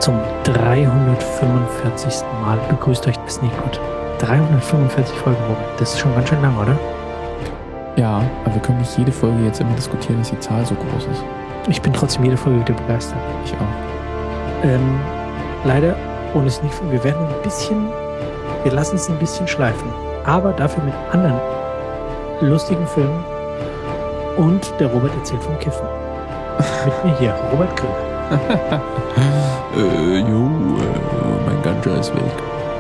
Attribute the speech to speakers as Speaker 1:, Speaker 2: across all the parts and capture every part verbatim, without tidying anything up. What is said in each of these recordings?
Speaker 1: zum dreihundertfünfundvierzigsten Mal begrüßt euch der Sneakpot. dreihundertfünfundvierzig Folgen, Robert. Das ist schon ganz schön lang, oder?
Speaker 2: Ja, aber wir können nicht jede Folge jetzt immer diskutieren, dass die Zahl so groß ist.
Speaker 1: Ich bin trotzdem jede Folge wieder begeistert.
Speaker 2: Ich auch.
Speaker 1: Ähm, leider ohne Sneakpot. Wir werden ein bisschen, wir lassen es ein bisschen schleifen. Aber dafür mit anderen lustigen Filmen. Und der Robert erzählt vom Kiffen. Mit mir hier, Robert Krüger.
Speaker 2: äh, jo, äh, mein Ganja ist weg.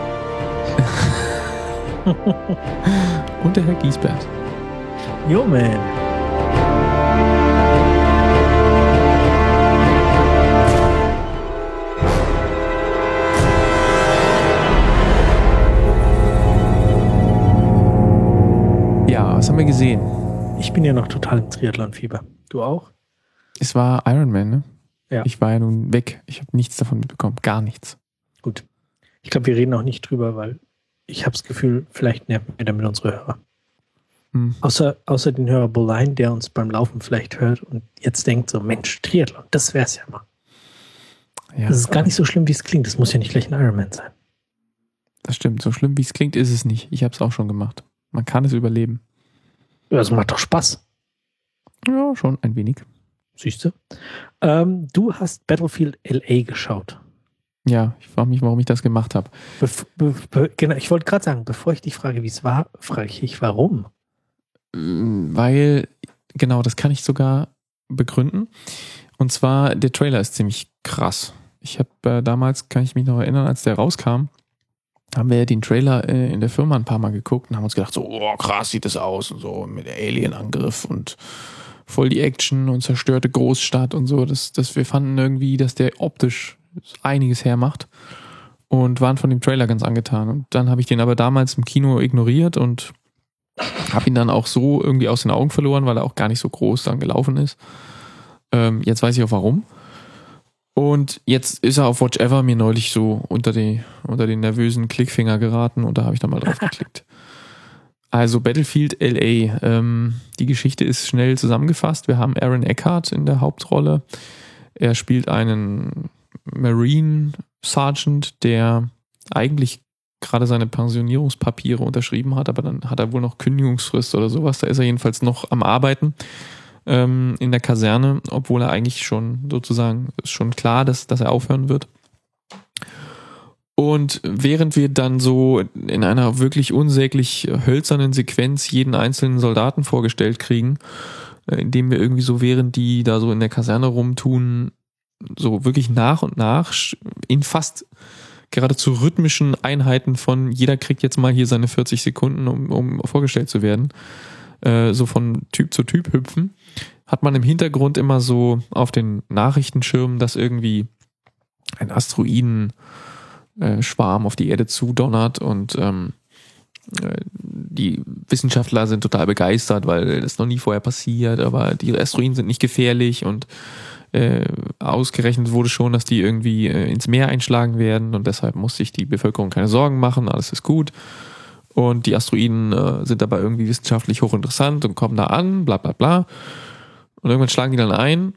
Speaker 2: Und der Herr Giesbert.
Speaker 1: Jo, man.
Speaker 2: Ja, was haben wir gesehen?
Speaker 1: Ich bin ja noch total im Triathlon-Fieber. Du auch?
Speaker 2: Es war Iron Man, ne?
Speaker 1: Ja.
Speaker 2: Ich war ja nun weg. Ich habe nichts davon mitbekommen. Gar nichts.
Speaker 1: Gut. Ich glaube, wir reden auch nicht drüber, weil ich habe das Gefühl, vielleicht nerven wir damit unsere Hörer. Hm. Außer, außer den Hörer Bolein, der uns beim Laufen vielleicht hört und jetzt denkt so, Mensch, Triathlon, das wär's ja mal. Ja, das ist gar nicht so schlimm, wie es klingt. Das muss ja nicht gleich ein Ironman sein.
Speaker 2: Das stimmt. So schlimm, wie es klingt, ist es nicht. Ich habe es auch schon gemacht. Man kann es überleben.
Speaker 1: Das macht doch Spaß.
Speaker 2: Ja, schon ein wenig.
Speaker 1: Siehst du? Ähm, du hast Battlefield L A geschaut.
Speaker 2: Ja, ich frage mich, warum ich das gemacht habe.
Speaker 1: Bef- be- be- genau, ich wollte gerade sagen, bevor ich dich frage, wie es war, frage ich dich, warum?
Speaker 2: Weil, genau, das kann ich sogar begründen. Und zwar, der Trailer ist ziemlich krass. Ich habe äh, damals, kann ich mich noch erinnern, als der rauskam, haben wir ja den Trailer äh, in der Firma ein paar Mal geguckt und haben uns gedacht, so, oh, krass sieht das aus und so, mit der Alien-Angriff und voll die Action und zerstörte Großstadt und so. Das, das, wir fanden irgendwie, dass der optisch einiges hermacht und waren von dem Trailer ganz angetan. Und dann habe ich den aber damals im Kino ignoriert und habe ihn dann auch so irgendwie aus den Augen verloren, weil er auch gar nicht so groß dann gelaufen ist. Ähm, jetzt weiß ich auch warum. Und jetzt ist er auf Watch Ever mir neulich so unter, die, unter den nervösen Klickfinger geraten und da habe ich dann mal drauf geklickt. Also Battlefield L A. Ähm, die Geschichte ist schnell zusammengefasst. Wir haben Aaron Eckhart in der Hauptrolle. Er spielt einen Marine Sergeant, der eigentlich gerade seine Pensionierungspapiere unterschrieben hat, aber dann hat er wohl noch Kündigungsfrist oder sowas. Da ist er jedenfalls noch am Arbeiten ähm, in der Kaserne, obwohl er eigentlich schon sozusagen, ist schon klar, dass, dass er aufhören wird. Und während wir dann so in einer wirklich unsäglich hölzernen Sequenz jeden einzelnen Soldaten vorgestellt kriegen, indem wir irgendwie so, während die da so in der Kaserne rumtun, so wirklich nach und nach in fast geradezu rhythmischen Einheiten von jeder kriegt jetzt mal hier seine vierzig Sekunden, um, um vorgestellt zu werden, äh, so von Typ zu Typ hüpfen, hat man im Hintergrund immer so auf den Nachrichtenschirmen, dass irgendwie ein Asteroiden Schwarm auf die Erde zudonnert und ähm, die Wissenschaftler sind total begeistert, weil das noch nie vorher passiert, aber die Asteroiden sind nicht gefährlich und äh, ausgerechnet wurde schon, dass die irgendwie äh, ins Meer einschlagen werden und deshalb muss sich die Bevölkerung keine Sorgen machen, alles ist gut und die Asteroiden äh, sind dabei irgendwie wissenschaftlich hochinteressant und kommen da an, bla bla bla und irgendwann schlagen die dann ein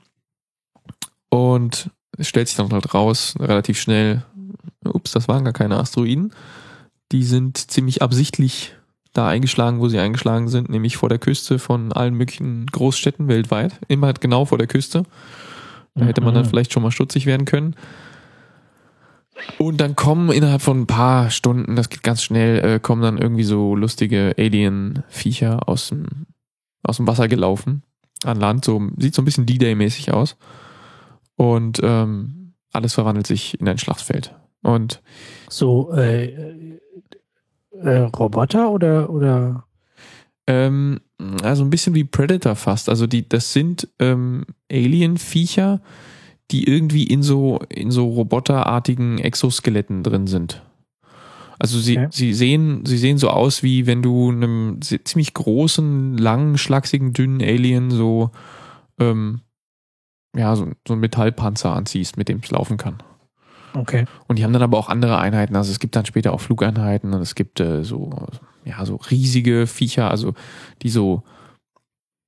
Speaker 2: und es stellt sich dann halt raus, relativ schnell, ups, das waren gar keine Asteroiden. Die sind ziemlich absichtlich da eingeschlagen, wo sie eingeschlagen sind, nämlich vor der Küste von allen möglichen Großstädten weltweit. Immer genau vor der Küste. Da hätte man dann vielleicht schon mal stutzig werden können. Und dann kommen innerhalb von ein paar Stunden, das geht ganz schnell, äh, kommen dann irgendwie so lustige Alien-Viecher aus dem, aus dem Wasser gelaufen. An Land, so, sieht so ein bisschen D-Day-mäßig aus. Und ähm, alles verwandelt sich in ein Schlachtfeld. Und
Speaker 1: so äh, äh, Roboter oder oder
Speaker 2: ähm, also ein bisschen wie Predator fast. Also die, das sind ähm, Alien-Viecher, die irgendwie in so in so roboterartigen Exoskeletten drin sind. Also sie okay. sie sehen sie sehen so aus, wie wenn du einem ziemlich großen, langen, schlachsigen, dünnen Alien so ähm, ja so, so einen Metallpanzer anziehst, mit dem es laufen kann.
Speaker 1: Okay.
Speaker 2: Und die haben dann aber auch andere Einheiten. Also es gibt dann später auch Flugeinheiten und es gibt äh, so, ja, so riesige Viecher, also die so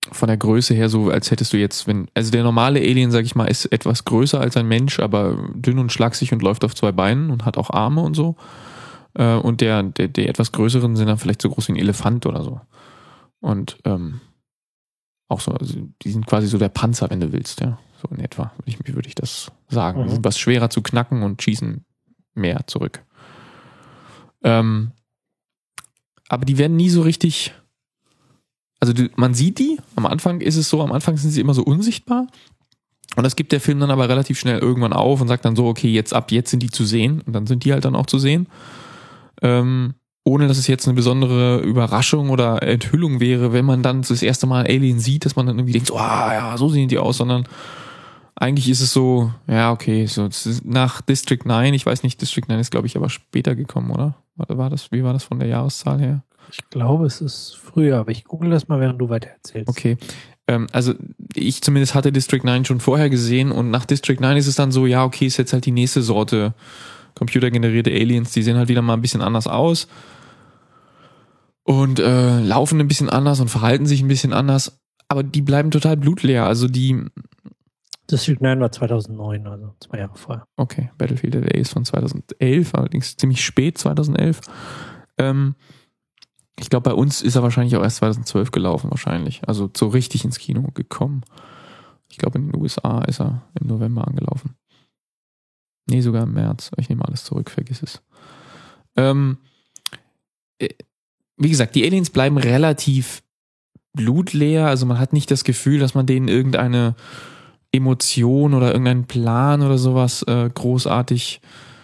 Speaker 2: von der Größe her so, als hättest du jetzt, wenn, also der normale Alien, sag ich mal, ist etwas größer als ein Mensch, aber dünn und schlaksig und läuft auf zwei Beinen und hat auch Arme und so. Äh, und der, der, der etwas größeren sind dann vielleicht so groß wie ein Elefant oder so. Und ähm, auch so, also die sind quasi so der Panzer, wenn du willst, ja. So in etwa, würde ich, würde ich das sagen. Mhm. Die sind was schwerer zu knacken und schießen mehr zurück. Ähm, aber die werden nie so richtig. Also du, man sieht die, am Anfang ist es so, am Anfang sind sie immer so unsichtbar und das gibt der Film dann aber relativ schnell irgendwann auf und sagt dann so, okay, jetzt ab jetzt sind die zu sehen und dann sind die halt dann auch zu sehen, ähm, ohne dass es jetzt eine besondere Überraschung oder Enthüllung wäre, wenn man dann das erste Mal Alien sieht, dass man dann irgendwie denkt, so, ah ja, so sehen die aus, sondern eigentlich ist es so, ja, okay, so nach District neun, ich weiß nicht, District neun ist glaube ich aber später gekommen, oder? War das, wie war das von der Jahreszahl her?
Speaker 1: Ich glaube, es ist früher, aber ich google das mal, während du weiter erzählst.
Speaker 2: Okay. Ähm, also ich zumindest hatte District neun schon vorher gesehen und nach District neun ist es dann so, ja, okay, ist jetzt halt die nächste Sorte computergenerierte Aliens, die sehen halt wieder mal ein bisschen anders aus und äh, laufen ein bisschen anders und verhalten sich ein bisschen anders, aber die bleiben total blutleer. Also die...
Speaker 1: District neun war zweitausendneun, also zwei Jahre vorher.
Speaker 2: Okay, Battlefield L A ist von zweitausendelf, allerdings ziemlich spät, zweitausendelf. Ähm, Ich glaube, bei uns ist er wahrscheinlich auch erst zweitausendzwölf gelaufen, wahrscheinlich. Also so richtig ins Kino gekommen. Ich glaube, in den U S A ist er im November angelaufen. Nee, sogar im März. Ich nehme alles zurück, vergiss es. Ähm, wie gesagt, die Aliens bleiben relativ blutleer. Also man hat nicht das Gefühl, dass man denen irgendeine Emotion oder irgendeinen Plan oder sowas äh, großartig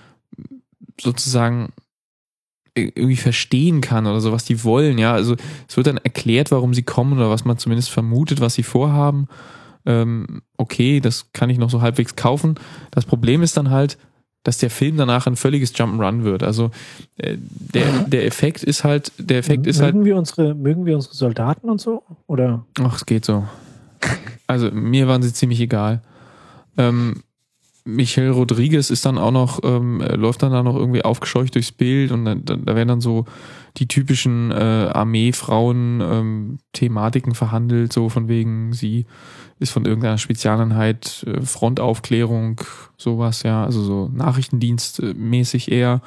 Speaker 2: sozusagen irgendwie verstehen kann oder so, was die wollen, ja, also es wird dann erklärt, warum sie kommen oder was man zumindest vermutet, was sie vorhaben. Ähm, okay, das kann ich noch so halbwegs kaufen. Das Problem ist dann halt, dass der Film danach ein völliges Jump'n'Run wird. Also äh, der, der Effekt ist halt, der Effekt
Speaker 1: mögen
Speaker 2: ist halt.
Speaker 1: Wir unsere, mögen wir unsere Soldaten und so? Oder?
Speaker 2: Ach, es geht so. Also mir waren sie ziemlich egal. Ähm, Michelle Rodriguez ist dann auch noch, ähm, läuft dann da noch irgendwie aufgescheucht durchs Bild und dann, da werden dann so die typischen äh, Armeefrauen-Thematiken ähm, verhandelt, so von wegen, sie ist von irgendeiner Spezialeinheit, äh, Frontaufklärung, sowas, ja, also so Nachrichtendienstmäßig eher.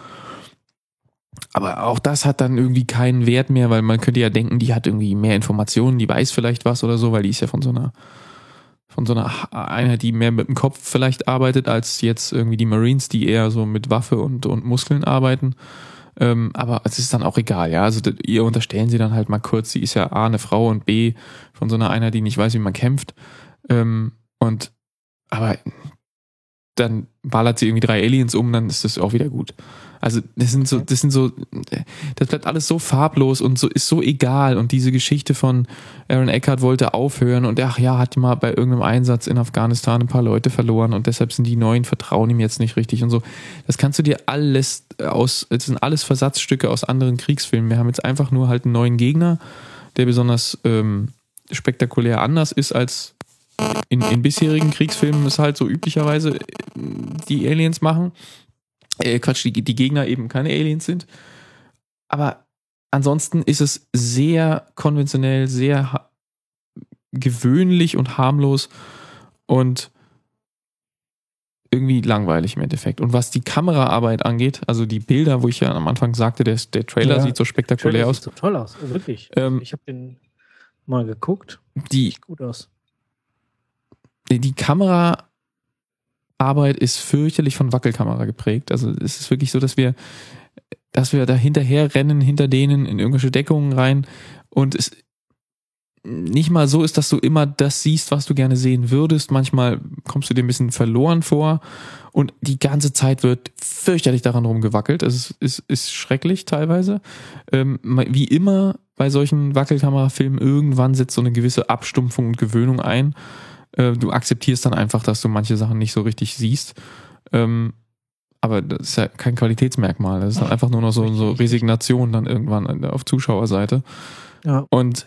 Speaker 2: Aber auch das hat dann irgendwie keinen Wert mehr, weil man könnte ja denken, die hat irgendwie mehr Informationen, die weiß vielleicht was oder so, weil die ist ja von so einer von so einer Einheit, die mehr mit dem Kopf vielleicht arbeitet, als jetzt irgendwie die Marines, die eher so mit Waffe und, und Muskeln arbeiten. Ähm, aber es ist dann auch egal, ja. Also ihr unterstellen sie dann halt mal kurz, sie ist ja A, eine Frau und B, von so einer Einheit, die nicht weiß, wie man kämpft. Ähm, und aber dann ballert sie irgendwie drei Aliens um, dann ist das auch wieder gut. Also das sind so, das sind so, das bleibt alles so farblos und so ist so egal. Und diese Geschichte von Aaron Eckhart wollte aufhören und ach ja, hat mal bei irgendeinem Einsatz in Afghanistan ein paar Leute verloren und deshalb sind die Neuen vertrauen ihm jetzt nicht richtig und so. Das kannst du dir alles aus, das sind alles Versatzstücke aus anderen Kriegsfilmen. Wir haben jetzt einfach nur halt einen neuen Gegner, der besonders ähm, spektakulär anders ist als in, in bisherigen Kriegsfilmen es halt so üblicherweise die Aliens machen. Äh, Quatsch, die, die Gegner eben keine Aliens sind. Aber ansonsten ist es sehr konventionell, sehr ha- gewöhnlich und harmlos und irgendwie langweilig im Endeffekt. Und was die Kameraarbeit angeht, also die Bilder, wo ich ja am Anfang sagte, der, der Trailer ja, sieht so spektakulär aus.
Speaker 1: Sieht so toll aus, wirklich.
Speaker 2: Ähm,
Speaker 1: ich habe den mal geguckt.
Speaker 2: Die,
Speaker 1: sieht gut aus.
Speaker 2: Die, die Kamera Arbeit ist fürchterlich von Wackelkamera geprägt. Also es ist wirklich so, dass wir, dass wir da hinterher rennen, hinter denen in irgendwelche Deckungen rein und es nicht mal so ist, dass du immer das siehst, was du gerne sehen würdest. Manchmal kommst du dir ein bisschen verloren vor und die ganze Zeit wird fürchterlich daran rumgewackelt. Es ist, ist, ist schrecklich teilweise. Ähm, wie immer bei solchen Wackelkamerafilmen, irgendwann setzt so eine gewisse Abstumpfung und Gewöhnung ein. Du akzeptierst dann einfach, dass du manche Sachen nicht so richtig siehst. Ähm, aber das ist ja kein Qualitätsmerkmal. Das ist dann einfach nur noch so, so Resignation dann irgendwann auf Zuschauerseite.
Speaker 1: Ja.
Speaker 2: Und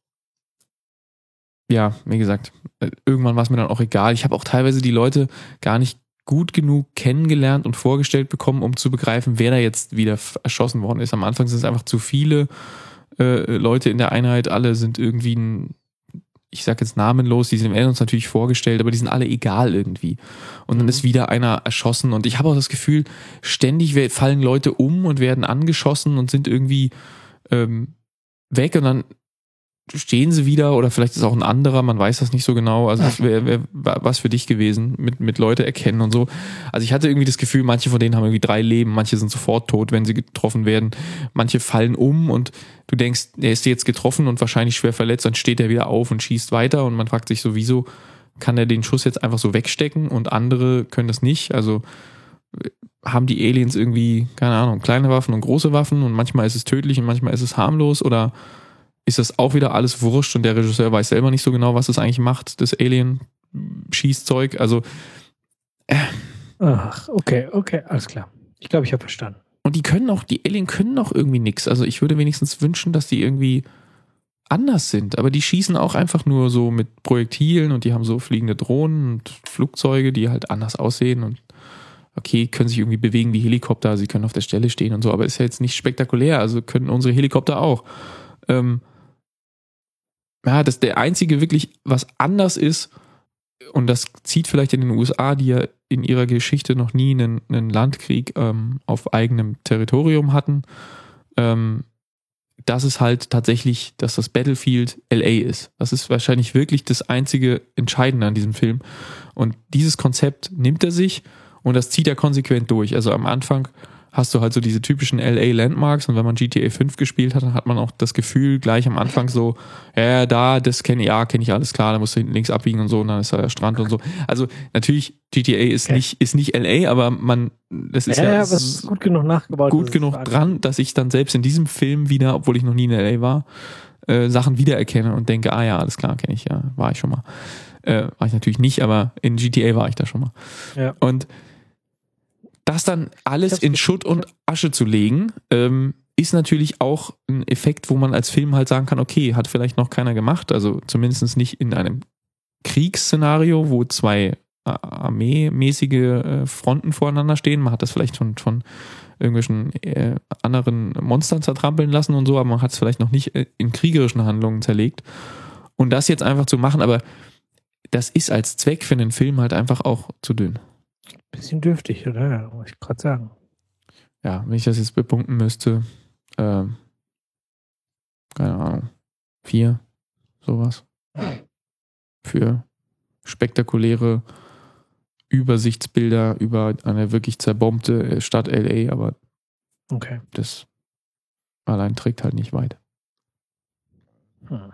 Speaker 2: ja, wie gesagt, irgendwann war es mir dann auch egal. Ich habe auch teilweise die Leute gar nicht gut genug kennengelernt und vorgestellt bekommen, um zu begreifen, wer da jetzt wieder erschossen worden ist. Am Anfang sind es einfach zu viele äh, Leute in der Einheit. Alle sind irgendwie ein ich sag jetzt namenlos, die sind werden uns natürlich vorgestellt, aber die sind alle egal irgendwie. Und dann ist wieder einer erschossen und ich habe auch das Gefühl, ständig fallen Leute um und werden angeschossen und sind irgendwie ähm, weg und dann stehen sie wieder oder vielleicht ist auch ein anderer, man weiß das nicht so genau, also das wäre wär was für dich gewesen, mit, mit Leute erkennen und so. Also ich hatte irgendwie das Gefühl, manche von denen haben irgendwie drei Leben, manche sind sofort tot, wenn sie getroffen werden, manche fallen um und du denkst, er ist jetzt getroffen und wahrscheinlich schwer verletzt, dann steht er wieder auf und schießt weiter und man fragt sich so, wieso kann er den Schuss jetzt einfach so wegstecken und andere können das nicht, also haben die Aliens irgendwie, keine Ahnung, kleine Waffen und große Waffen und manchmal ist es tödlich und manchmal ist es harmlos oder ist das auch wieder alles wurscht und der Regisseur weiß selber nicht so genau, was es eigentlich macht, das Alien-Schießzeug. Also
Speaker 1: äh. Ach, okay, okay, alles klar. Ich glaube, ich habe verstanden.
Speaker 2: Und die können auch, die Alien können auch irgendwie nichts. Also ich würde wenigstens wünschen, dass die irgendwie anders sind. Aber die schießen auch einfach nur so mit Projektilen und die haben so fliegende Drohnen und Flugzeuge, die halt anders aussehen und okay, können sich irgendwie bewegen wie Helikopter, sie können auf der Stelle stehen und so, aber ist ja jetzt nicht spektakulär. Also können unsere Helikopter auch. Ähm, ja, das der einzige wirklich, was anders ist, und das zieht vielleicht in den U S A, die ja in ihrer Geschichte noch nie einen, einen Landkrieg ähm, auf eigenem Territorium hatten, ähm, das ist halt tatsächlich, dass das Battlefield L A ist. Das ist wahrscheinlich wirklich das einzige Entscheidende an diesem Film. Und dieses Konzept nimmt er sich und das zieht er konsequent durch. Also am Anfang hast du halt so diese typischen L A-Landmarks und wenn man G T A fünf gespielt hat, dann hat man auch das Gefühl gleich am Anfang so, ja, da, das kenne ich, ja, kenne ich alles klar, da musst du hinten links abbiegen und so und dann ist da der Strand und so. Also natürlich, G T A ist okay. nicht ist nicht L A, aber man, das ist
Speaker 1: ja,
Speaker 2: ja,
Speaker 1: ja aber ist gut genug nachgebaut.
Speaker 2: Gut genug dran, dass ich dann selbst in diesem Film wieder, obwohl ich noch nie in L A war, äh, Sachen wiedererkenne und denke, ah ja, alles klar, kenne ich, ja, war ich schon mal. Äh, war ich natürlich nicht, aber in G T A war ich da schon mal.
Speaker 1: Ja.
Speaker 2: Und das dann alles in Schutt und Asche zu legen, ähm, ist natürlich auch ein Effekt, wo man als Film halt sagen kann, okay, hat vielleicht noch keiner gemacht, also zumindest nicht in einem Kriegsszenario, wo zwei armeemäßige äh, Fronten voreinander stehen. Man hat das vielleicht schon von irgendwelchen äh, anderen Monstern zertrampeln lassen und so, aber man hat es vielleicht noch nicht äh, in kriegerischen Handlungen zerlegt. Und das jetzt einfach zu machen, aber das ist als Zweck für einen Film halt einfach auch zu dünn.
Speaker 1: Bisschen dürftig, oder? Ja, muss ich gerade sagen.
Speaker 2: Ja, wenn ich das jetzt bepunkten müsste, ähm, keine Ahnung, vier, sowas. Für spektakuläre Übersichtsbilder über eine wirklich zerbombte Stadt L A, aber
Speaker 1: okay.
Speaker 2: Das allein trägt halt nicht weit. Hm.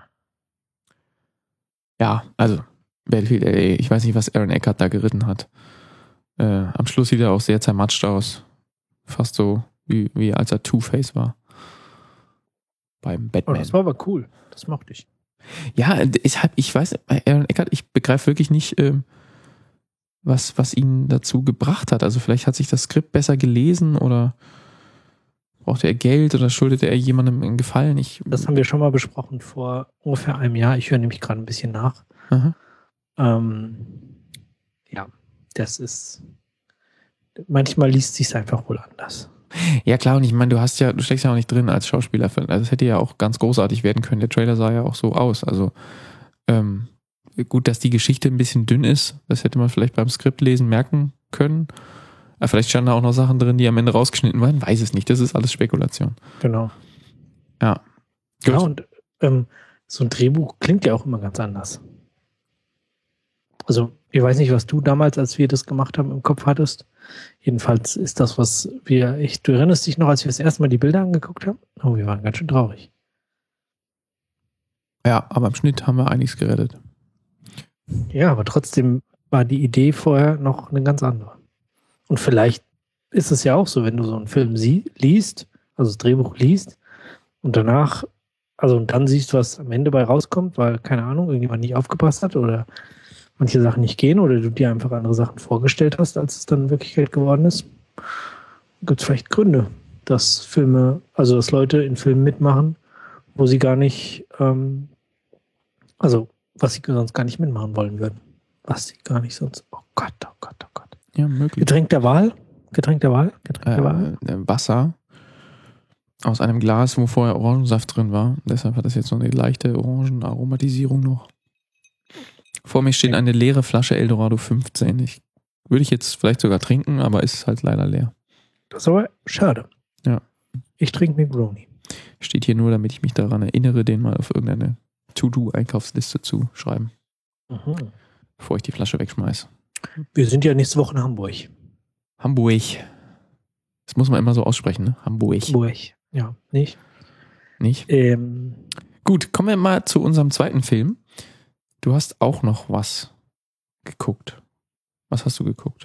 Speaker 2: Ja, also Battlefield L A, ich weiß nicht, was Aaron Eckhart da geritten hat. Äh, am Schluss sieht er auch sehr zermatscht aus. Fast so, wie, wie als er Two-Face war. Beim Batman.
Speaker 1: Oh, das war aber cool. Das mochte ich.
Speaker 2: Ja, ich, hab, ich weiß, Aaron Eckhart, ich begreife wirklich nicht, ähm, was, was ihn dazu gebracht hat. Also vielleicht hat sich das Skript besser gelesen oder brauchte er Geld oder schuldete er jemandem einen Gefallen. Ich,
Speaker 1: das haben wir schon mal besprochen vor ungefähr einem Jahr. Ich höre nämlich gerade ein bisschen nach. Ähm, ja, das ist manchmal liest sich es einfach wohl anders.
Speaker 2: Ja klar, und ich meine, du hast ja, du steckst ja auch nicht drin als Schauspieler. Also das hätte ja auch ganz großartig werden können. Der Trailer sah ja auch so aus. Also ähm, gut, dass die Geschichte ein bisschen dünn ist. Das hätte man vielleicht beim Skriptlesen merken können. Aber vielleicht standen da auch noch Sachen drin, die am Ende rausgeschnitten waren. Weiß es nicht. Das ist alles Spekulation.
Speaker 1: Genau.
Speaker 2: Ja.
Speaker 1: Gut. Ja, und ähm, so ein Drehbuch klingt ja auch immer ganz anders. Also, ich weiß nicht, was du damals, als wir das gemacht haben, im Kopf hattest. Jedenfalls ist das, was wir, ich, du erinnerst dich noch, als wir das erste Mal die Bilder angeguckt haben? Oh, wir waren ganz schön traurig.
Speaker 2: Ja, aber im Schnitt haben wir einiges gerettet.
Speaker 1: Ja, aber trotzdem war die Idee vorher noch eine ganz andere. Und vielleicht ist es ja auch so, wenn du so einen Film sie- liest, also das Drehbuch liest und danach, also und dann siehst, was am Ende bei rauskommt, weil, keine Ahnung, irgendjemand nicht aufgepasst hat oder manche Sachen nicht gehen oder du dir einfach andere Sachen vorgestellt hast, als es dann in Wirklichkeit geworden ist, gibt es vielleicht Gründe, dass Filme, also dass Leute in Filmen mitmachen, wo sie gar nicht, ähm, also was sie sonst gar nicht mitmachen wollen würden. Was sie gar nicht sonst, oh Gott, oh Gott, oh Gott.
Speaker 2: Ja, möglich.
Speaker 1: Getränk der Wahl? Getränk der Wahl? Getränk der Wahl?
Speaker 2: Äh, Wasser aus einem Glas, wo vorher Orangensaft drin war. Deshalb hat das jetzt so eine leichte Orangenaromatisierung noch. Vor mir steht eine leere Flasche Eldorado fünfzehn. Ich, würde ich jetzt vielleicht sogar trinken, aber ist halt leider leer.
Speaker 1: Das ist aber schade.
Speaker 2: Ja.
Speaker 1: Ich trinke Negroni.
Speaker 2: Steht hier nur, damit ich mich daran erinnere, den mal auf irgendeine To-Do-Einkaufsliste zu schreiben.
Speaker 1: Mhm.
Speaker 2: Bevor ich die Flasche wegschmeiße.
Speaker 1: Wir sind ja nächste Woche in Hamburg.
Speaker 2: Hamburg. Das muss man immer so aussprechen, ne? Hamburg.
Speaker 1: Hamburg. Ja, nicht?
Speaker 2: Nicht?
Speaker 1: Ähm,
Speaker 2: Gut, kommen wir mal zu unserem zweiten Film. Du hast auch noch was geguckt. Was hast du geguckt?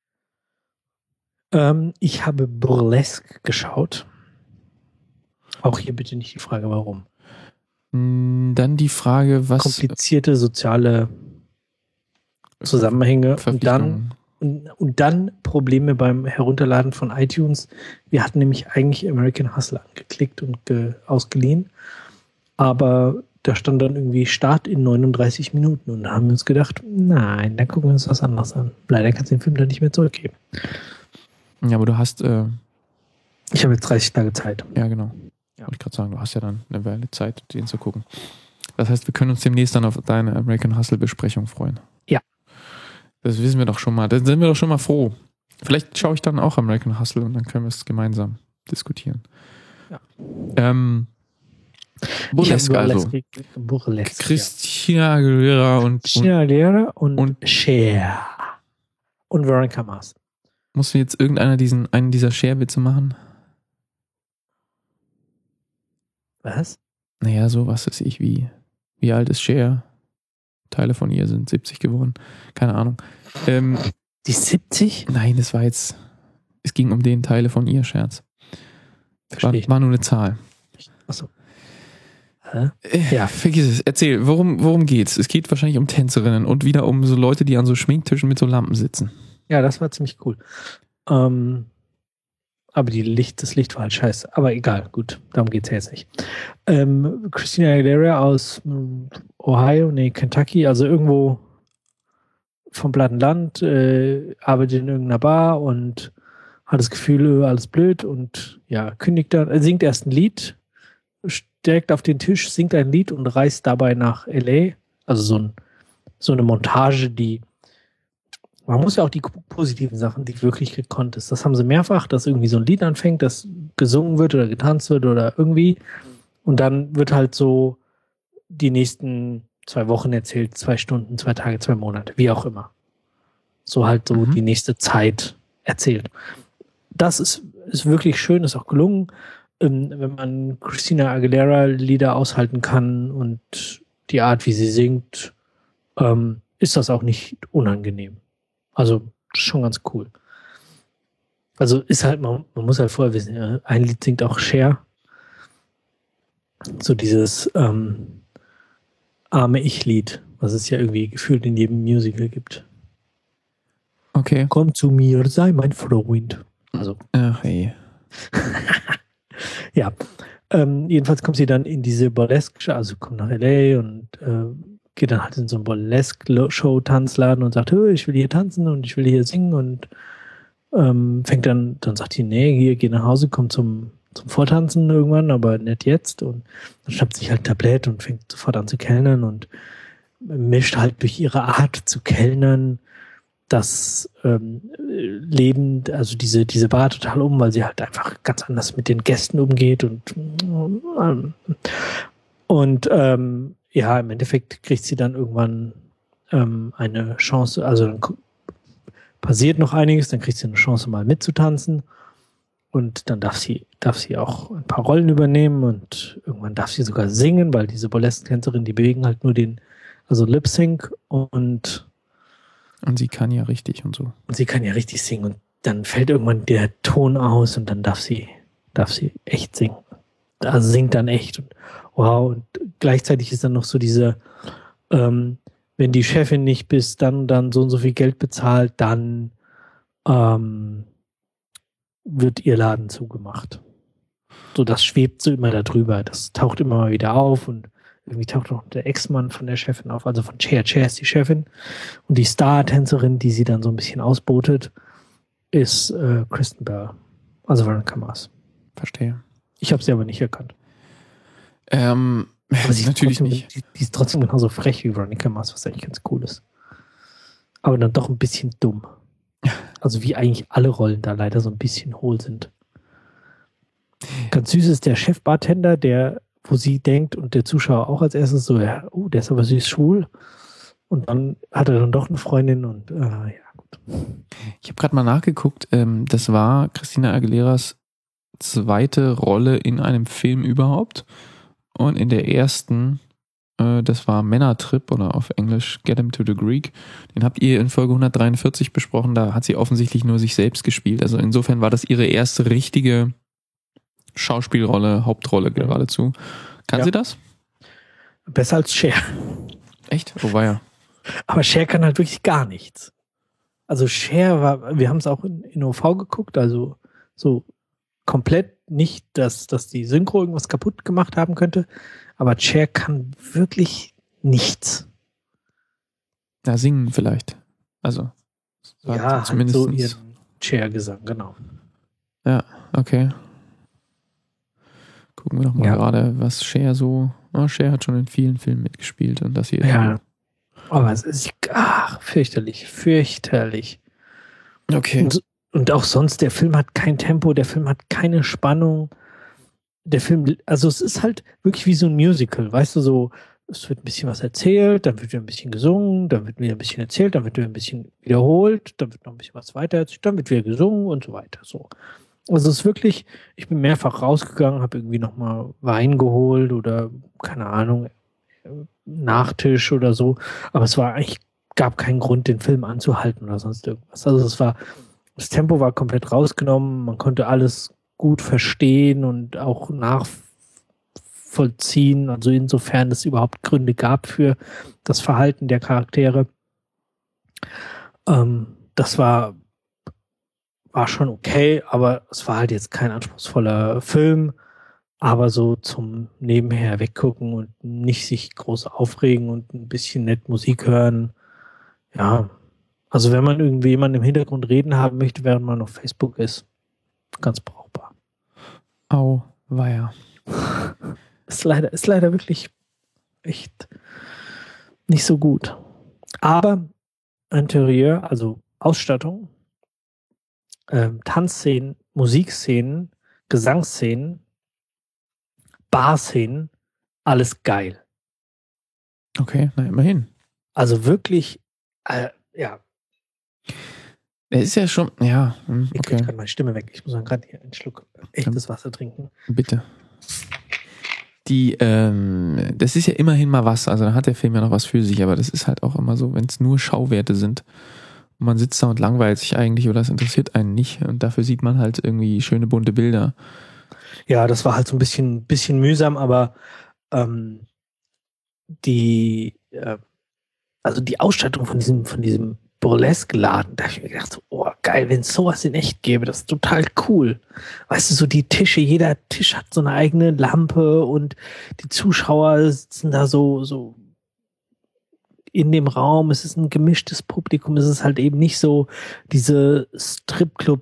Speaker 1: ähm, ich habe Burlesque geschaut. Auch hier bitte nicht die Frage, warum.
Speaker 2: Dann die Frage, was...
Speaker 1: Komplizierte soziale Zusammenhänge und dann, und, und dann Probleme beim Herunterladen von iTunes. Wir hatten nämlich eigentlich American Hustle angeklickt und ge, ausgeliehen, aber da stand dann irgendwie Start in neununddreißig Minuten und da haben wir uns gedacht, nein, dann gucken wir uns was anderes an. Leider kannst du den Film dann nicht mehr zurückgeben.
Speaker 2: Ja, aber du hast... Äh,
Speaker 1: ich habe jetzt dreißig Tage Zeit.
Speaker 2: Ja, genau. Ja. Wollte ich gerade sagen, du hast ja dann eine Weile Zeit, den zu gucken. Das heißt, wir können uns demnächst dann auf deine American Hustle Besprechung freuen.
Speaker 1: Ja.
Speaker 2: Das wissen wir doch schon mal. Dann sind wir doch schon mal froh. Vielleicht schaue ich dann auch American Hustle und dann können wir es gemeinsam diskutieren.
Speaker 1: Ja.
Speaker 2: Ähm, Burlesque also.
Speaker 1: Burlesque,
Speaker 2: Christina Aguilera und,
Speaker 1: Christina Aguilera und,
Speaker 2: und
Speaker 1: Cher. Und Veronica Mars.
Speaker 2: Muss jetzt irgendeiner diesen, einen dieser Cher-Witze machen?
Speaker 1: Was?
Speaker 2: Naja, so was weiß ich, wie, wie alt ist Cher? Teile von ihr sind siebzig geworden. Keine Ahnung. Ähm,
Speaker 1: Die siebzig?
Speaker 2: Nein, das war jetzt, es ging um den Teile von ihr, Scherz. War, war nur eine Zahl.
Speaker 1: Achso. Hä?
Speaker 2: Äh, ja, vergiss es. Erzähl, worum, worum geht's? Es geht wahrscheinlich um Tänzerinnen und wieder um so Leute, die an so Schminktischen mit so Lampen sitzen.
Speaker 1: Ja, das war ziemlich cool. Ähm, aber die Licht, das Licht war halt scheiße. Aber egal, gut, darum geht's ja jetzt nicht. Ähm, Christina Aguilera aus Ohio, nee, Kentucky, also irgendwo vom platten Land, äh, arbeitet in irgendeiner Bar und hat das Gefühl, alles blöd und ja, kündigt dann, äh, singt erst ein Lied, direkt auf den Tisch, singt ein Lied und reist dabei nach L A. Also so, ein, so eine Montage, die man muss ja auch die positiven Sachen, die wirklich gekonnt ist. Das haben sie mehrfach, dass irgendwie so ein Lied anfängt, das gesungen wird oder getanzt wird oder irgendwie. Und dann wird halt so die nächsten zwei Wochen erzählt, zwei Stunden, zwei Tage, zwei Monate, wie auch immer. So halt so mhm. die nächste Zeit erzählt. Das ist, ist wirklich schön, ist auch gelungen. Ähm, wenn man Christina Aguilera Lieder aushalten kann und die Art, wie sie singt, ähm, ist das auch nicht unangenehm. Also schon ganz cool. Also ist halt, man, man muss halt vorher wissen, ja, ein Lied singt auch Cher. So dieses ähm, arme Ich-Lied, was es ja irgendwie gefühlt in jedem Musical gibt.
Speaker 2: Okay.
Speaker 1: Komm zu mir, sei mein Freund. Also.
Speaker 2: Ach ey.
Speaker 1: Ja. Ähm, jedenfalls kommt sie dann in diese Burlesque, also kommt nach L A und äh, geht dann halt in so einen Burlesque-Show-Tanzladen und sagt, ich will hier tanzen und ich will hier singen und ähm, fängt dann, dann sagt die, nee, hier, geh nach Hause, komm zum, zum Vortanzen irgendwann, aber nicht jetzt. Und dann schnappt sich halt ein Tablett und fängt sofort an zu kellnern und mischt halt durch ihre Art zu kellnern das ähm, Leben, also diese, diese Bar total um, weil sie halt einfach ganz anders mit den Gästen umgeht und ähm, und ähm, ja, im Endeffekt kriegt sie dann irgendwann ähm, eine Chance, also dann passiert noch einiges, dann kriegt sie eine Chance mal mitzutanzen und dann darf sie, darf sie auch ein paar Rollen übernehmen und irgendwann darf sie sogar singen, weil diese Burlesque-Tänzerin, die bewegen halt nur den, also Lip-Sync und
Speaker 2: und sie kann ja richtig und so.
Speaker 1: Und sie kann ja richtig singen und dann fällt irgendwann der Ton aus und dann darf sie, darf sie echt singen. Also singt dann echt und wow, und gleichzeitig ist dann noch so diese, ähm, wenn die Chefin nicht bis dann, dann so und so viel Geld bezahlt, dann ähm, wird ihr Laden zugemacht. So, das schwebt so immer da drüber. Das taucht immer mal wieder auf und irgendwie taucht noch der Ex-Mann von der Chefin auf, also von Cher. Cher ist die Chefin und die Star-Tänzerin, die sie dann so ein bisschen ausbotet, ist äh, Kristen Bell, also Veronica Mars.
Speaker 2: Verstehe.
Speaker 1: Ich habe sie aber nicht erkannt.
Speaker 2: Ähm,
Speaker 1: Aber sie
Speaker 2: Natürlich
Speaker 1: trotzdem,
Speaker 2: nicht.
Speaker 1: Die, die ist trotzdem genauso frech wie Veronica Mars, was eigentlich ganz cool ist. Aber dann doch ein bisschen dumm. Also wie eigentlich alle Rollen da leider so ein bisschen hohl sind. Ganz süß ist der Chefbartender, der, wo sie denkt und der Zuschauer auch als erstes so, ja, oh, der ist aber süß schwul. Und dann hat er dann doch eine Freundin und äh, ja, gut.
Speaker 2: Ich habe gerade mal nachgeguckt, ähm, das war Christina Aguileras zweite Rolle in einem Film überhaupt. Und in der ersten, äh, das war Männertrip oder auf Englisch Get Him to the Greek, den habt ihr in Folge hundertdreiundvierzig besprochen, da hat sie offensichtlich nur sich selbst gespielt. Also insofern war das ihre erste richtige Schauspielrolle, Hauptrolle geradezu. Kann
Speaker 1: ja.
Speaker 2: sie das?
Speaker 1: Besser als Cher.
Speaker 2: Echt? Oh weia.
Speaker 1: Aber Cher kann halt wirklich gar nichts. Also Cher war, wir haben es auch in, in O V geguckt, also so komplett nicht, dass, dass die Synchro irgendwas kaputt gemacht haben könnte, aber Cher kann wirklich nichts.
Speaker 2: Ja, singen vielleicht. Also
Speaker 1: ja, zumindest halt so ihren Cher-Gesang, genau.
Speaker 2: Ja, okay. Gucken wir doch mal ja. gerade, was Cher so... Oh, Cher hat schon in vielen Filmen mitgespielt und das hier ist...
Speaker 1: Ja, aber es ist... Ach, fürchterlich, fürchterlich.
Speaker 2: Okay.
Speaker 1: Und, und auch sonst, der Film hat kein Tempo, der Film hat keine Spannung. Der Film... Also es ist halt wirklich wie so ein Musical, weißt du, so... Es wird ein bisschen was erzählt, dann wird wieder ein bisschen gesungen, dann wird wieder ein bisschen erzählt, dann wird wieder ein bisschen wiederholt, dann wird noch ein bisschen was weiter erzählt, dann wird wieder gesungen und so weiter. So. Also es ist wirklich, ich bin mehrfach rausgegangen, habe irgendwie nochmal Wein geholt oder, keine Ahnung, Nachtisch oder so. Aber es war eigentlich, gab keinen Grund, den Film anzuhalten oder sonst irgendwas. Also es war, das Tempo war komplett rausgenommen, man konnte alles gut verstehen und auch nachvollziehen, also insofern es überhaupt Gründe gab für das Verhalten der Charaktere. Ähm, das war war schon okay, aber es war halt jetzt kein anspruchsvoller Film, aber so zum nebenher weggucken und nicht sich groß aufregen und ein bisschen nett Musik hören. Ja, also wenn man irgendwie jemanden im Hintergrund reden haben möchte, während man auf Facebook ist, ganz brauchbar.
Speaker 2: Au, weia.
Speaker 1: Ist leider, ist leider wirklich echt nicht so gut. Aber Interieur, also Ausstattung, Ähm, Tanzszenen, Musikszenen, Gesangsszenen, Barszenen, alles geil.
Speaker 2: Okay, na immerhin.
Speaker 1: Also wirklich, äh, ja.
Speaker 2: Er ist ja schon, ja, okay.
Speaker 1: Ich kriege gerade meine Stimme weg. Ich muss dann gerade hier einen Schluck echtes Wasser trinken.
Speaker 2: Bitte. Die, ähm, das ist ja immerhin mal was. Also da hat der Film ja noch was für sich, aber das ist halt auch immer so, wenn es nur Schauwerte sind. Man sitzt da und langweilt sich eigentlich oder es interessiert einen nicht und dafür sieht man halt irgendwie schöne bunte Bilder.
Speaker 1: Ja, das war halt so ein bisschen, bisschen mühsam, aber ähm, die, äh, also die Ausstattung von diesem, von diesem Burlesque-Laden, da habe ich mir gedacht, so, oh geil, wenn es sowas in echt gäbe, das ist total cool. Weißt du, so die Tische, jeder Tisch hat so eine eigene Lampe und die Zuschauer sitzen da so, so in dem Raum, es ist ein gemischtes Publikum, es ist halt eben nicht so diese Stripclub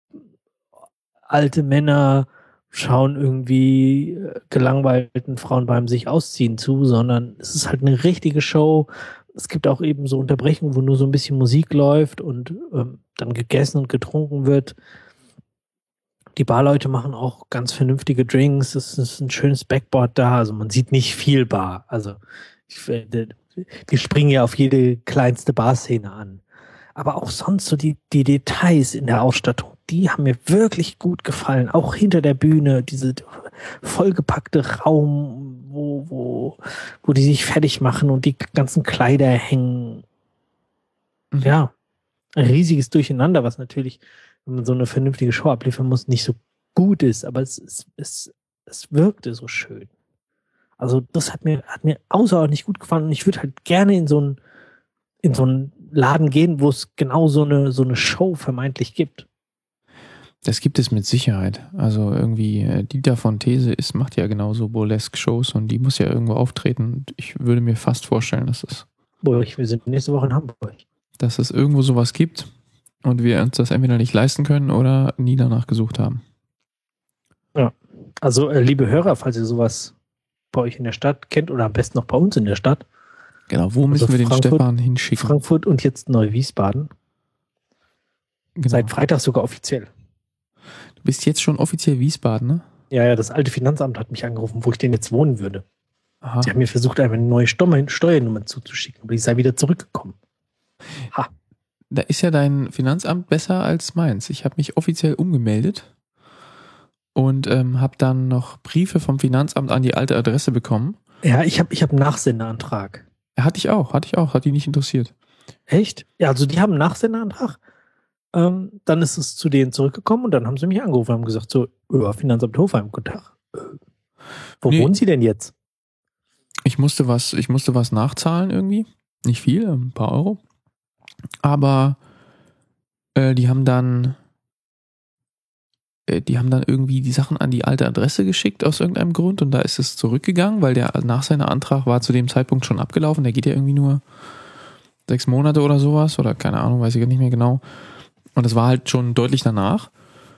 Speaker 1: alte Männer schauen irgendwie gelangweilten Frauen beim sich ausziehen zu, sondern es ist halt eine richtige Show. Es gibt auch eben so Unterbrechungen, wo nur so ein bisschen Musik läuft und ähm, dann gegessen und getrunken wird. Die Barleute machen auch ganz vernünftige Drinks, es ist ein schönes Backboard da, also man sieht nicht viel Bar, also ich finde, wir springen ja auf jede kleinste Barszene an. Aber auch sonst so die, die Details in der Ausstattung, die haben mir wirklich gut gefallen. Auch hinter der Bühne, diese vollgepackte Raum, wo, wo, wo die sich fertig machen und die ganzen Kleider hängen. Mhm. Ja, ein riesiges Durcheinander, was natürlich, wenn man so eine vernünftige Show abliefern muss, nicht so gut ist. Aber es, es, es, es wirkte so schön. Also das hat mir, hat mir außerordentlich gut gefallen und ich würde halt gerne in so einen, in so einen Laden gehen, wo es genau so eine, so eine Show vermeintlich gibt.
Speaker 2: Das gibt es mit Sicherheit. Also irgendwie Dieter von These ist, macht ja genauso Burlesque-Shows und die muss ja irgendwo auftreten. Und ich würde mir fast vorstellen, dass es...
Speaker 1: Burg, wir sind nächste Woche in Hamburg.
Speaker 2: Dass es irgendwo sowas gibt und wir uns das entweder nicht leisten können oder nie danach gesucht haben.
Speaker 1: Ja, also äh, liebe Hörer, falls ihr sowas bei euch in der Stadt kennt oder am besten noch bei uns in der Stadt.
Speaker 2: Genau, wo müssen
Speaker 1: also
Speaker 2: wir den
Speaker 1: Frankfurt,
Speaker 2: Stefan hinschicken?
Speaker 1: Frankfurt und jetzt Neu-Wiesbaden. Genau. Seit Freitag sogar offiziell.
Speaker 2: Du bist jetzt schon offiziell Wiesbaden, ne?
Speaker 1: Ja, ja, das alte Finanzamt hat mich angerufen, wo ich denn jetzt wohnen würde.
Speaker 2: Aha.
Speaker 1: Sie haben mir versucht, eine neue Steuernummer zuzuschicken, aber ich sei wieder zurückgekommen. Ha.
Speaker 2: Da ist ja dein Finanzamt besser als meins. Ich habe mich offiziell umgemeldet und ähm, habe dann noch Briefe vom Finanzamt an die alte Adresse bekommen.
Speaker 1: Ja, ich habe ich hab einen Nachsenderantrag.
Speaker 2: Ja, hatte ich auch, hatte ich auch, hat die nicht interessiert.
Speaker 1: Echt? Ja, also die haben einen Nachsenderantrag. Ähm, dann ist es zu denen zurückgekommen und dann haben sie mich angerufen und haben gesagt, so, ja, Finanzamt Hofheim, guten Tag. Äh, wo
Speaker 2: nee,
Speaker 1: wohnen Sie denn jetzt?
Speaker 2: Ich musste was, ich musste was nachzahlen irgendwie. Nicht viel, ein paar Euro. Aber äh, die haben dann äh, die haben dann irgendwie die Sachen an die alte Adresse geschickt aus irgendeinem Grund und da ist es zurückgegangen, weil der Nachsenderantrag war zu dem Zeitpunkt schon abgelaufen. Der geht ja irgendwie nur sechs Monate oder sowas oder keine Ahnung, weiß ich gar nicht mehr genau. Und das war halt schon deutlich danach.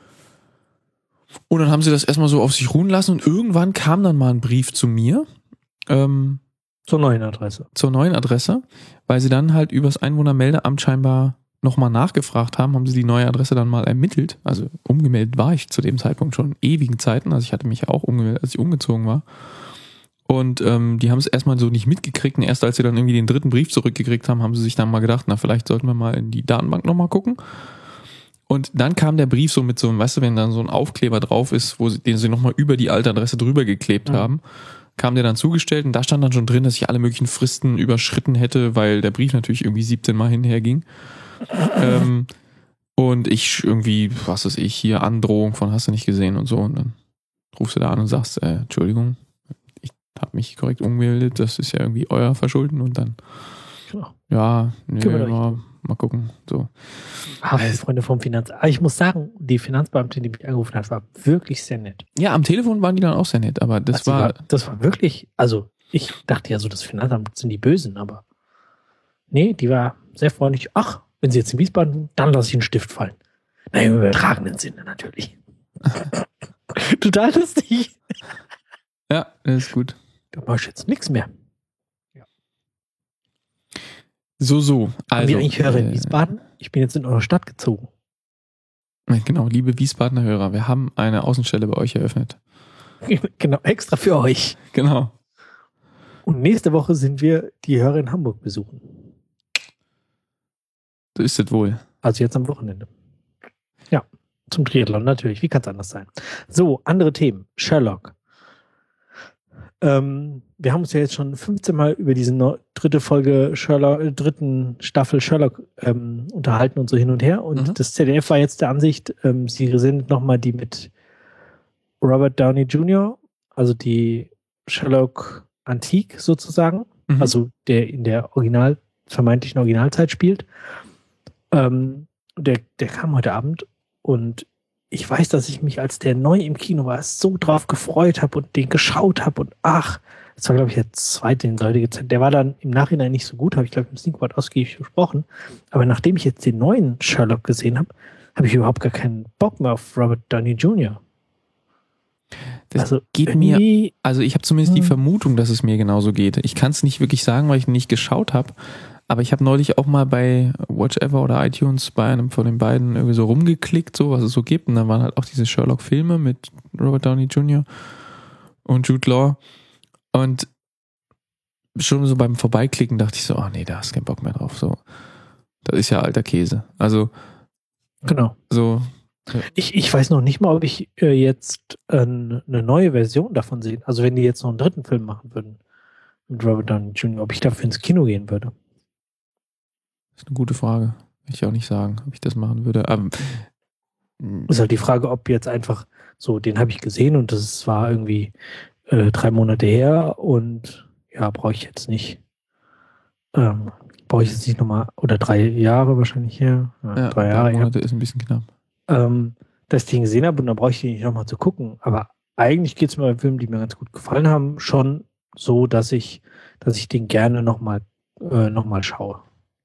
Speaker 2: Und dann haben sie das erstmal so auf sich ruhen lassen und irgendwann kam dann mal ein Brief zu mir. Ähm,
Speaker 1: zur neuen Adresse.
Speaker 2: Zur neuen Adresse, weil sie dann halt übers Einwohnermeldeamt scheinbar nochmal nachgefragt haben, haben sie die neue Adresse dann mal ermittelt. Also umgemeldet war ich zu dem Zeitpunkt schon in ewigen Zeiten. Also ich hatte mich ja auch umgemeldet, als ich umgezogen war. Und ähm, die haben es erstmal so nicht mitgekriegt. Und erst als sie dann irgendwie den dritten Brief zurückgekriegt haben, haben sie sich dann mal gedacht, na vielleicht sollten wir mal in die Datenbank nochmal gucken. Und dann kam der Brief so mit so einem, weißt du, wenn dann so ein Aufkleber drauf ist, wo sie, den sie nochmal über die alte Adresse drüber geklebt mhm. haben, kam der dann zugestellt und da stand dann schon drin, dass ich alle möglichen Fristen überschritten hätte, weil der Brief natürlich irgendwie siebzehn Mal hinher ging. ähm, und ich irgendwie, was weiß ich, hier Androhung von hast du nicht gesehen und so. Und dann rufst du da an und sagst, äh, Entschuldigung, ich habe mich korrekt umgemeldet, das ist ja irgendwie euer Verschulden und dann
Speaker 1: genau.
Speaker 2: ja, nee, mal, mal gucken. So.
Speaker 1: Ah, Freunde vom Finanzamt. Aber ich muss sagen, die Finanzbeamtin, die mich angerufen hat, war wirklich sehr nett.
Speaker 2: Ja, am Telefon waren die dann auch sehr nett, aber das
Speaker 1: also
Speaker 2: war,
Speaker 1: war... Das war wirklich, also ich dachte ja so, das Finanzamt sind die Bösen, aber nee, die war sehr freundlich. Ach, wenn Sie jetzt in Wiesbaden sind, dann lasse ich einen Stift fallen. Naja, im übertragenen Sinne natürlich. Total lustig.
Speaker 2: Ja, das ist gut.
Speaker 1: Da mache ich jetzt nichts mehr.
Speaker 2: So, so.
Speaker 1: Also, wie eigentlich höre in Wiesbaden? Ich bin jetzt in eure Stadt gezogen.
Speaker 2: Genau, liebe Wiesbadener Hörer, wir haben eine Außenstelle bei euch eröffnet.
Speaker 1: Genau, extra für euch.
Speaker 2: Genau.
Speaker 1: Und nächste Woche sind wir die Hörer in Hamburg besuchen.
Speaker 2: So ist es wohl.
Speaker 1: Also jetzt am Wochenende. Ja, zum Triathlon natürlich. Wie kann es anders sein? So, andere Themen. Sherlock. Ähm, wir haben uns ja jetzt schon fünfzehn Mal über diese no- dritte Folge Sherlock, äh, dritten Staffel Sherlock ähm, unterhalten und so hin und her. Und mhm. das Z D F war jetzt der Ansicht, ähm, sie sendet nochmal die mit Robert Downey Junior, also die Sherlock Antique sozusagen, mhm. also der in der Original, vermeintlichen Originalzeit spielt. Ähm, der, der kam heute Abend und ich weiß, dass ich mich, als der neu im Kino war, so drauf gefreut habe und den geschaut habe und ach, das war, glaube ich, der zweite, den Leute gezeigt. Der war dann im Nachhinein nicht so gut, habe ich, glaube ich, im Sneakboard ausgiebig besprochen. Aber nachdem ich jetzt den neuen Sherlock gesehen habe, habe ich überhaupt gar keinen Bock mehr auf Robert Downey Junior
Speaker 2: Das also geht mir, also ich habe zumindest hm. die Vermutung, dass es mir genauso geht. Ich kann es nicht wirklich sagen, weil ich nicht geschaut habe. Aber ich habe neulich auch mal bei Watch Ever oder iTunes bei einem von den beiden irgendwie so rumgeklickt, so was es so gibt. Und da waren halt auch diese Sherlock-Filme mit Robert Downey Junior und Jude Law. Und schon so beim Vorbeiklicken dachte ich so, oh nee, da hast du keinen Bock mehr drauf. So, das ist ja alter Käse. Also
Speaker 1: genau.
Speaker 2: So. Ja.
Speaker 1: Ich, ich weiß noch nicht mal, ob ich äh, jetzt äh, eine neue Version davon sehe. Also wenn die jetzt noch einen dritten Film machen würden mit Robert Downey Junior, ob ich dafür ins Kino gehen würde.
Speaker 2: Das ist eine gute Frage. Will ich auch nicht sagen, ob ich das machen würde. Aber
Speaker 1: ist halt die Frage, ob jetzt einfach so, den habe ich gesehen und das war irgendwie äh, drei Monate her und ja, brauche ich jetzt nicht. Ähm, brauche ich jetzt nicht nochmal, oder drei Jahre wahrscheinlich her. Ja,
Speaker 2: ja,
Speaker 1: drei Jahre
Speaker 2: drei Monate
Speaker 1: her.
Speaker 2: Ist ein bisschen knapp.
Speaker 1: Ähm, dass ich den gesehen habe und dann brauche ich den nicht nochmal zu gucken. Aber eigentlich geht es mir bei Filmen, die mir ganz gut gefallen haben, schon so, dass ich, dass ich den gerne nochmal äh, noch mal schaue.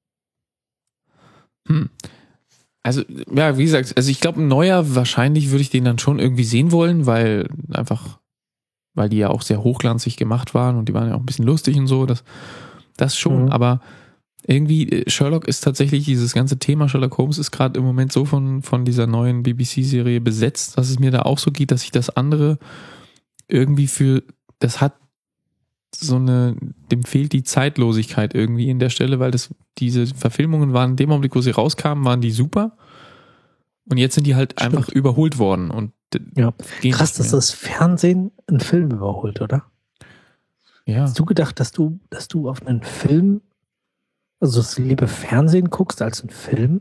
Speaker 2: Hm. Also, ja, wie gesagt, also ich glaube, ein neuer, wahrscheinlich würde ich den dann schon irgendwie sehen wollen, weil einfach weil die ja auch sehr hochglanzig gemacht waren und die waren ja auch ein bisschen lustig und so, das, das schon, mhm. aber irgendwie Sherlock ist tatsächlich, dieses ganze Thema Sherlock Holmes ist gerade im Moment so von, von dieser neuen B B C-Serie besetzt, dass es mir da auch so geht, dass ich das andere irgendwie für, das hat so eine, dem fehlt die Zeitlosigkeit irgendwie in der Stelle, weil das, diese Verfilmungen waren in dem Augenblick, wo sie rauskamen, waren die super und jetzt sind die halt Stimmt. einfach überholt worden und
Speaker 1: ja. Krass, dass das Fernsehen einen Film überholt, oder?
Speaker 2: Ja.
Speaker 1: Hast du gedacht, dass du, dass du auf einen Film, also das liebe Fernsehen guckst als einen Film?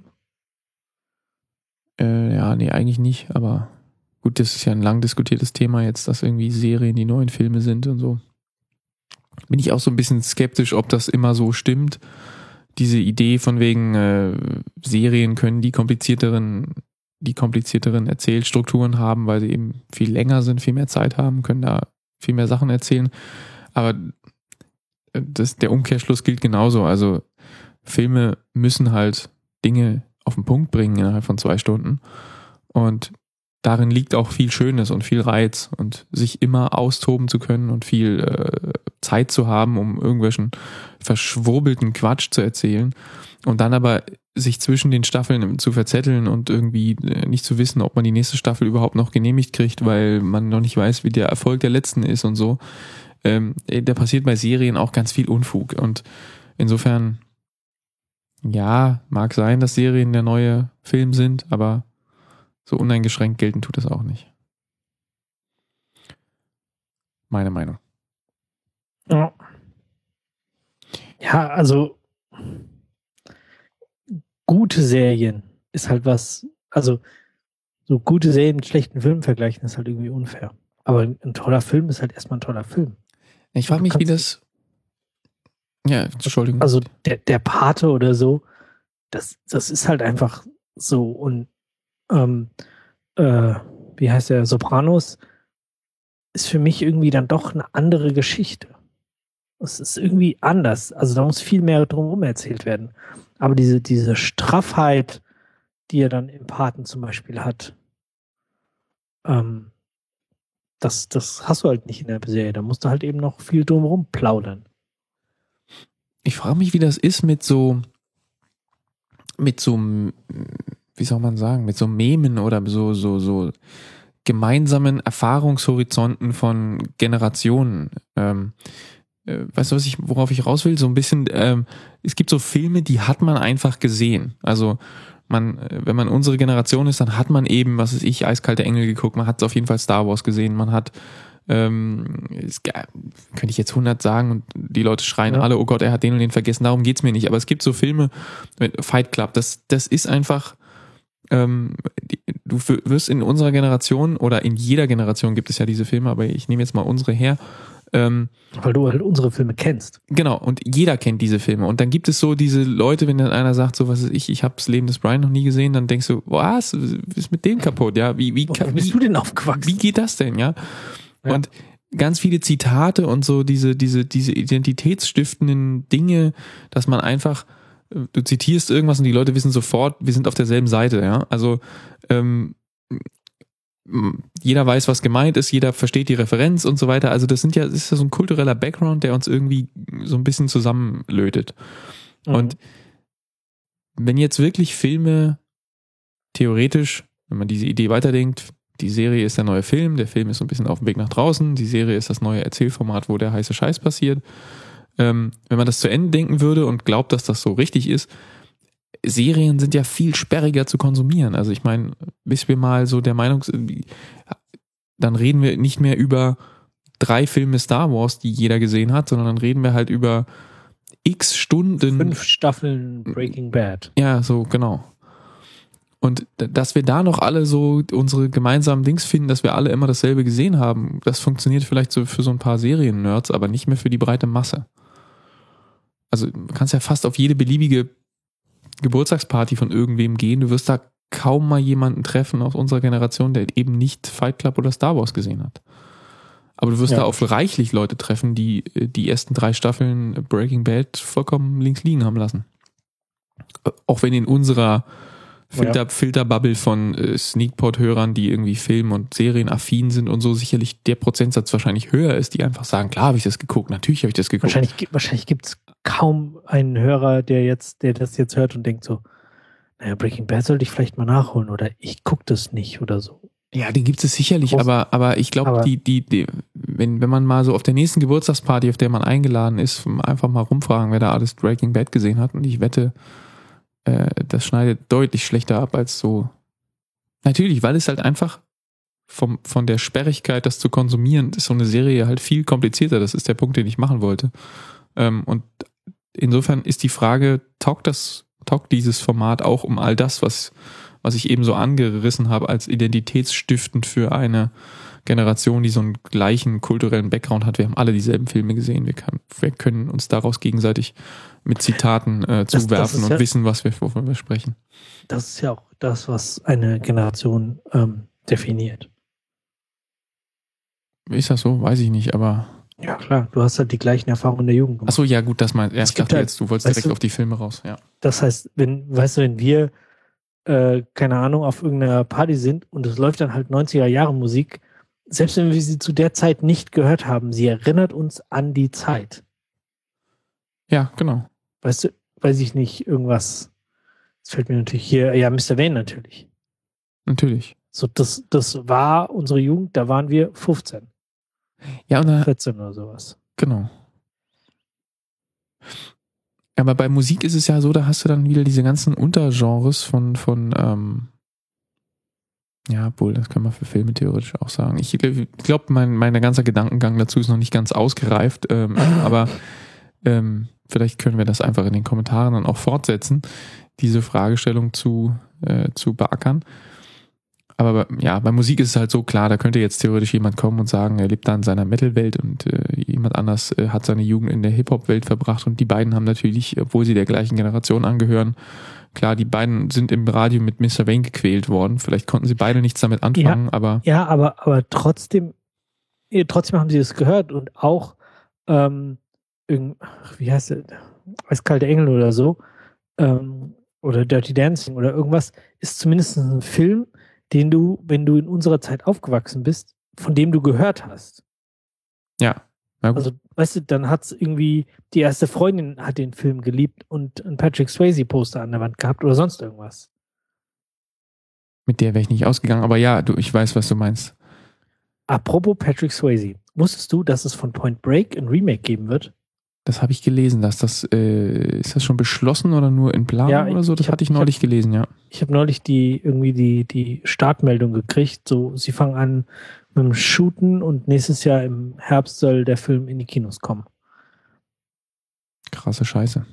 Speaker 2: Äh, ja, nee, eigentlich nicht, aber gut, das ist ja ein lang diskutiertes Thema jetzt, dass irgendwie Serien die neuen Filme sind und so. Bin ich auch so ein bisschen skeptisch, ob das immer so stimmt. Diese Idee von wegen äh, Serien können die komplizierteren, die komplizierteren Erzählstrukturen haben, weil sie eben viel länger sind, viel mehr Zeit haben, können da viel mehr Sachen erzählen. Aber das, der Umkehrschluss gilt genauso. Also Filme müssen halt Dinge auf den Punkt bringen innerhalb von zwei Stunden. Und darin liegt auch viel Schönes und viel Reiz und sich immer austoben zu können und viel äh, Zeit zu haben, um irgendwelchen verschwurbelten Quatsch zu erzählen und dann aber sich zwischen den Staffeln zu verzetteln und irgendwie nicht zu wissen, ob man die nächste Staffel überhaupt noch genehmigt kriegt, weil man noch nicht weiß, wie der Erfolg der letzten ist und so. Ähm, da passiert bei Serien auch ganz viel Unfug und insofern, ja, mag sein, dass Serien der neue Film sind, aber so uneingeschränkt gelten tut das auch nicht. Meine Meinung.
Speaker 1: Ja, ja, also gute Serien ist halt was, also so gute Serien mit schlechten Filmen vergleichen ist halt irgendwie unfair. Aber ein toller Film ist halt erstmal ein toller Film.
Speaker 2: Ich frage mich, wie das... Ja, Entschuldigung.
Speaker 1: Also der, der Pate oder so, das, das ist halt einfach so und ähm, äh, wie heißt der, Sopranos, ist für mich irgendwie dann doch eine andere Geschichte. Es ist irgendwie anders. Also da muss viel mehr drumherum erzählt werden. Aber diese, diese Straffheit, die er dann im Paten zum Beispiel hat, ähm, das, das hast du halt nicht in der Serie. Da musst du halt eben noch viel drumherum plaudern.
Speaker 2: Ich frage mich, wie das ist mit so, mit so, wie soll man sagen, mit so Memen oder so, so, so gemeinsamen Erfahrungshorizonten von Generationen. Ähm, äh, weißt du, was ich, worauf ich raus will? So ein bisschen, ähm, es gibt so Filme, die hat man einfach gesehen. Also man, wenn man unsere Generation ist, dann hat man eben, was weiß ich, Eiskalte Engel geguckt, man hat auf jeden Fall Star Wars gesehen, man hat Ähm, es, könnte ich jetzt hundert sagen und die Leute schreien ja. alle, oh Gott, er hat den und den vergessen, darum geht's mir nicht. Aber es gibt so Filme, Fight Club, das, das ist einfach, ähm, die, du wirst in unserer Generation oder in jeder Generation gibt es ja diese Filme, aber ich nehme jetzt mal unsere her. Ähm,
Speaker 1: Weil du halt unsere Filme kennst.
Speaker 2: Genau, und jeder kennt diese Filme. Und dann gibt es so diese Leute, wenn dann einer sagt, so was ist ich, ich habe das Leben des Brian noch nie gesehen, dann denkst du, was, ist mit dem kaputt? Ja, wie, wie,
Speaker 1: wie bist du denn aufgewachsen?
Speaker 2: Wie geht das denn, ja? Und ganz viele Zitate und so diese, diese, diese identitätsstiftenden Dinge, dass man einfach, du zitierst irgendwas und die Leute wissen sofort, wir sind auf derselben Seite, ja. Also ähm, jeder weiß, was gemeint ist, jeder versteht die Referenz und so weiter. Also das sind ja, das ist ja so ein kultureller Background, der uns irgendwie so ein bisschen zusammenlötet. Mhm. Und wenn jetzt wirklich Filme theoretisch, wenn man diese Idee weiterdenkt, die Serie ist der neue Film, der Film ist so ein bisschen auf dem Weg nach draußen, die Serie ist das neue Erzählformat, wo der heiße Scheiß passiert. Ähm, wenn man das zu Ende denken würde und glaubt, dass das so richtig ist, Serien sind ja viel sperriger zu konsumieren. Also ich meine, bis wir mal so der Meinung sind, dann reden wir nicht mehr über drei Filme Star Wars, die jeder gesehen hat, sondern dann reden wir halt über x Stunden.
Speaker 1: Fünf Staffeln Breaking Bad.
Speaker 2: Ja, so genau. Und dass wir da noch alle so unsere gemeinsamen Dings finden, dass wir alle immer dasselbe gesehen haben, das funktioniert vielleicht so für so ein paar Serien-Nerds, aber nicht mehr für die breite Masse. Also du kannst ja fast auf jede beliebige Geburtstagsparty von irgendwem gehen, du wirst da kaum mal jemanden treffen aus unserer Generation, der eben nicht Fight Club oder Star Wars gesehen hat. Aber du wirst ja da auch reichlich Leute treffen, die die ersten drei Staffeln Breaking Bad vollkommen links liegen haben lassen. Auch wenn in unserer Filter,
Speaker 1: ja.
Speaker 2: Filterbubble von äh, Sneakpot-Hörern, die irgendwie Film- und Serienaffin sind und so, sicherlich der Prozentsatz wahrscheinlich höher ist, die einfach sagen, klar habe ich das geguckt, natürlich habe ich das geguckt.
Speaker 1: Wahrscheinlich, wahrscheinlich gibt es kaum einen Hörer, der jetzt, der das jetzt hört und denkt so, naja, Breaking Bad sollte ich vielleicht mal nachholen oder ich gucke das nicht oder so.
Speaker 2: Ja, die gibt es sicherlich,
Speaker 1: Groß,
Speaker 2: aber, aber ich glaube, die, die, die, wenn, wenn man mal so auf der nächsten Geburtstagsparty, auf der man eingeladen ist, einfach mal rumfragen, wer da alles Breaking Bad gesehen hat, und ich wette, äh, das schneidet deutlich schlechter ab als so. Natürlich, weil es halt einfach vom, von der Sperrigkeit, das zu konsumieren, ist so eine Serie halt viel komplizierter. Das ist der Punkt, den ich machen wollte. Ähm, und insofern ist die Frage, taugt das, taugt dieses Format auch um all das, was was ich eben so angerissen habe, als identitätsstiftend für eine Generation, die so einen gleichen kulturellen Background hat. Wir haben alle dieselben Filme gesehen. Wir, kann, wir können uns daraus gegenseitig mit Zitaten äh, zuwerfen das, das und ja, wissen, was wir, wovon wir sprechen.
Speaker 1: Das ist ja auch das, was eine Generation ähm, definiert.
Speaker 2: Ist das so? Weiß ich nicht, aber...
Speaker 1: Ja, klar. Du hast halt die gleichen Erfahrungen der Jugend gemacht.
Speaker 2: Achso, ja gut, das meint... Ja, ich dachte halt, jetzt, du wolltest direkt
Speaker 1: du,
Speaker 2: auf die Filme raus. Ja.
Speaker 1: Das heißt, wenn, weißt du, wenn wir Äh, keine Ahnung, auf irgendeiner Party sind und es läuft dann halt neunziger-Jahre-Musik, selbst wenn wir sie zu der Zeit nicht gehört haben, sie erinnert uns an die Zeit.
Speaker 2: Ja, genau.
Speaker 1: Weißt du, weiß ich nicht, irgendwas, das fällt mir natürlich hier, ja, Mister Wayne natürlich.
Speaker 2: Natürlich.
Speaker 1: So, das, das war unsere Jugend, da waren wir fünfzehn.
Speaker 2: Ja, und da,
Speaker 1: vierzehn oder sowas.
Speaker 2: Genau. Aber bei Musik ist es ja so, da hast du dann wieder diese ganzen Untergenres von, von ähm, ja, wohl, das kann man für Filme theoretisch auch sagen. Ich glaube, mein, mein ganzer Gedankengang dazu ist noch nicht ganz ausgereift, ähm, aber ähm, vielleicht können wir das einfach in den Kommentaren dann auch fortsetzen, diese Fragestellung zu, äh, zu beackern. Aber ja, bei Musik ist es halt so klar, da könnte jetzt theoretisch jemand kommen und sagen, er lebt da in seiner Metal-Welt und äh, jemand anders äh, hat seine Jugend in der Hip-Hop-Welt verbracht, und die beiden haben natürlich, obwohl sie der gleichen Generation angehören, klar, die beiden sind im Radio mit Mister Wayne gequält worden. Vielleicht konnten sie beide nichts damit anfangen,
Speaker 1: ja,
Speaker 2: aber...
Speaker 1: Ja, aber, aber trotzdem, trotzdem haben sie das gehört und auch, ähm, wie heißt der, Eiskalte Engel oder so, ähm, oder Dirty Dancing oder irgendwas, ist zumindest ein Film, den du, wenn du in unserer Zeit aufgewachsen bist, von dem du gehört hast.
Speaker 2: Ja.
Speaker 1: Also, weißt du, dann hat's irgendwie, die erste Freundin hat den Film geliebt und ein Patrick Swayze-Poster an der Wand gehabt oder sonst irgendwas.
Speaker 2: Mit der wäre ich nicht ausgegangen, aber ja, du, ich weiß, was du meinst.
Speaker 1: Apropos Patrick Swayze, wusstest du, dass es von Point Break ein Remake geben wird?
Speaker 2: Das habe ich gelesen, dass das, äh, ist das schon beschlossen oder nur in Planung ja, oder so? Das ich hab, hatte ich neulich ich hab, gelesen, ja.
Speaker 1: Ich habe neulich die, irgendwie die, die Startmeldung gekriegt, so, sie fangen an mit dem Shooten und nächstes Jahr im Herbst soll der Film in die Kinos kommen.
Speaker 2: Krasse Scheiße.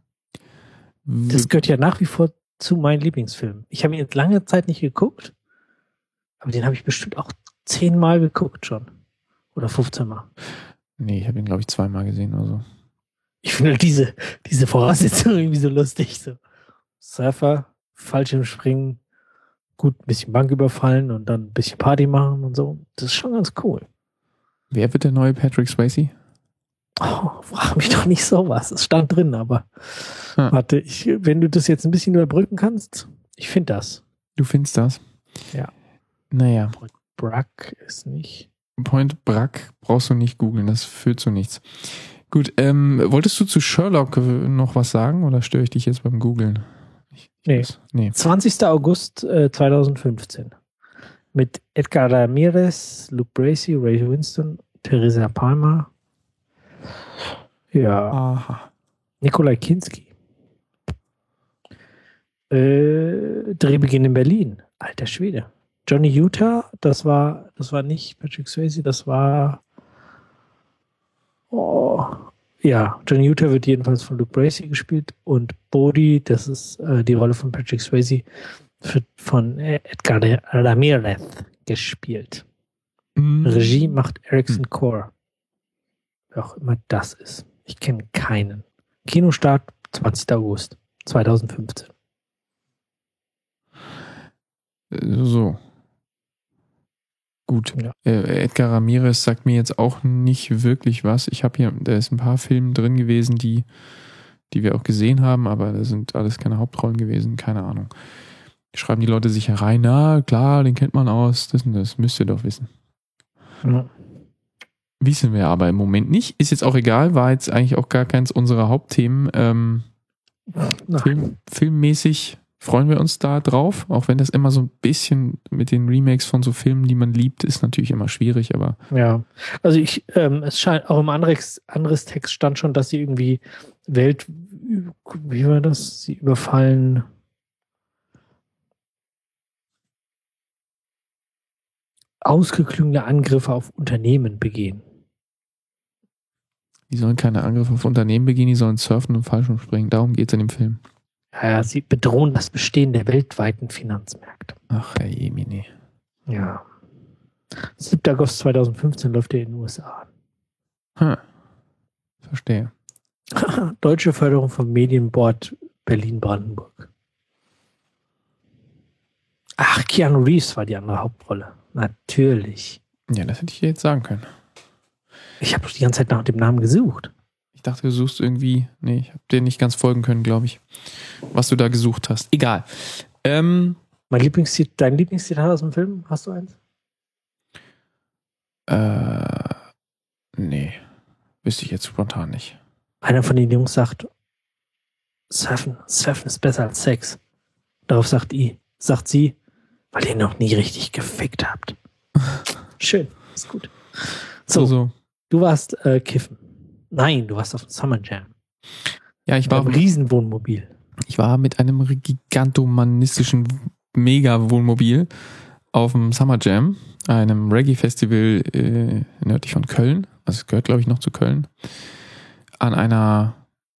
Speaker 1: Das gehört ja nach wie vor zu meinen Lieblingsfilmen. Ich habe ihn jetzt lange Zeit nicht geguckt, aber den habe ich bestimmt auch zehnmal geguckt schon. Oder fünfzehn Mal.
Speaker 2: Nee, ich habe ihn, glaube ich, zweimal gesehen oder so.
Speaker 1: Ich finde diese, diese Voraussetzung irgendwie so lustig. So Surfer, Fallschirmspringen, gut, ein bisschen Bank überfallen und dann ein bisschen Party machen und so. Das ist schon ganz cool.
Speaker 2: Wer wird der neue Patrick Swayze?
Speaker 1: Oh, frag mich doch nicht sowas. Es stand drin, aber ah. warte, ich, wenn du das jetzt ein bisschen überbrücken kannst, ich finde das.
Speaker 2: Du findest das?
Speaker 1: Ja.
Speaker 2: Naja.
Speaker 1: Point Break ist nicht.
Speaker 2: Point Break brauchst du nicht googeln, das führt zu nichts. Gut, ähm, wolltest du zu Sherlock noch was sagen oder störe ich dich jetzt beim Googlen?
Speaker 1: Nee. nee. zwanzigster August äh, zweitausendfünfzehn. Mit Edgar Ramirez, Luke Bracey, Ray Winston, Teresa Palmer. Ja.
Speaker 2: Aha.
Speaker 1: Nikolai Kinski. Äh, Drehbeginn in Berlin. Alter Schwede. Johnny Utah, das war, das war nicht Patrick Swayze, das war oh, ja, Johnny Utah wird jedenfalls von Luke Bracey gespielt und Bodhi, das ist äh, die Rolle von Patrick Swayze, wird von Edgar Ramirez gespielt. Mm. Regie macht Erickson mm. Core. Wer auch immer das ist. Ich kenne keinen. Kinostart zwanzigster August zweitausendfünfzehn.
Speaker 2: So. Gut. Ja. Äh, Edgar Ramirez sagt mir jetzt auch nicht wirklich was. Ich habe hier, da ist ein paar Filme drin gewesen, die, die wir auch gesehen haben, aber da sind alles keine Hauptrollen gewesen, keine Ahnung. schreiben die Leute sich herein, na klar, den kennt man aus, das und das müsst ihr doch wissen.
Speaker 1: Ja.
Speaker 2: Wissen wir aber im Moment nicht. Ist jetzt auch egal, war jetzt eigentlich auch gar keins unserer Hauptthemen. Ähm, Film, filmmäßig freuen wir uns da drauf, auch wenn das immer so ein bisschen mit den Remakes von so Filmen, die man liebt, ist natürlich immer schwierig, aber.
Speaker 1: Ja, also ich, ähm, es scheint, auch im anderes, anderes Text stand schon, dass sie irgendwie Welt, wie war das? Sie überfallen ausgeklügelte Angriffe auf Unternehmen begehen.
Speaker 2: Die sollen keine Angriffe auf Unternehmen begehen, die sollen surfen und Fallschirmspringen. Darum geht es in dem Film.
Speaker 1: Ja, sie bedrohen das Bestehen der weltweiten Finanzmärkte.
Speaker 2: Ach, Herr Jemini.
Speaker 1: Ja. siebter August zweitausendfünfzehn läuft er in den U S A.
Speaker 2: Hm. Verstehe.
Speaker 1: Deutsche Förderung vom Medienboard Berlin-Brandenburg. Ach, Keanu Reeves war die andere Hauptrolle. Natürlich.
Speaker 2: Ja, das hätte ich dir jetzt sagen können.
Speaker 1: Ich habe doch die ganze Zeit nach dem Namen gesucht.
Speaker 2: Ich dachte, du suchst irgendwie. Nee, ich habe dir nicht ganz folgen können, glaube ich. Was du da gesucht hast. Egal. Ähm,
Speaker 1: mein Lieblingszitat, dein Lieblingszitat aus dem Film? Hast du eins?
Speaker 2: Äh, nee. Wüsste ich jetzt spontan nicht.
Speaker 1: Einer von den Jungs sagt, Surfen, Surfen ist besser als Sex. Darauf sagt I, sagt sie, weil ihr noch nie richtig gefickt habt. Schön, ist gut. So,
Speaker 2: so.
Speaker 1: Du warst äh, kiffen. Nein, du warst auf dem Summer Jam.
Speaker 2: Ja, ich war
Speaker 1: im Riesenwohnmobil.
Speaker 2: Ich war mit einem gigantomanistischen Mega-Wohnmobil auf dem Summer Jam, einem Reggae-Festival äh, nördlich von Köln. Also es gehört, glaube ich, noch zu Köln. An einer,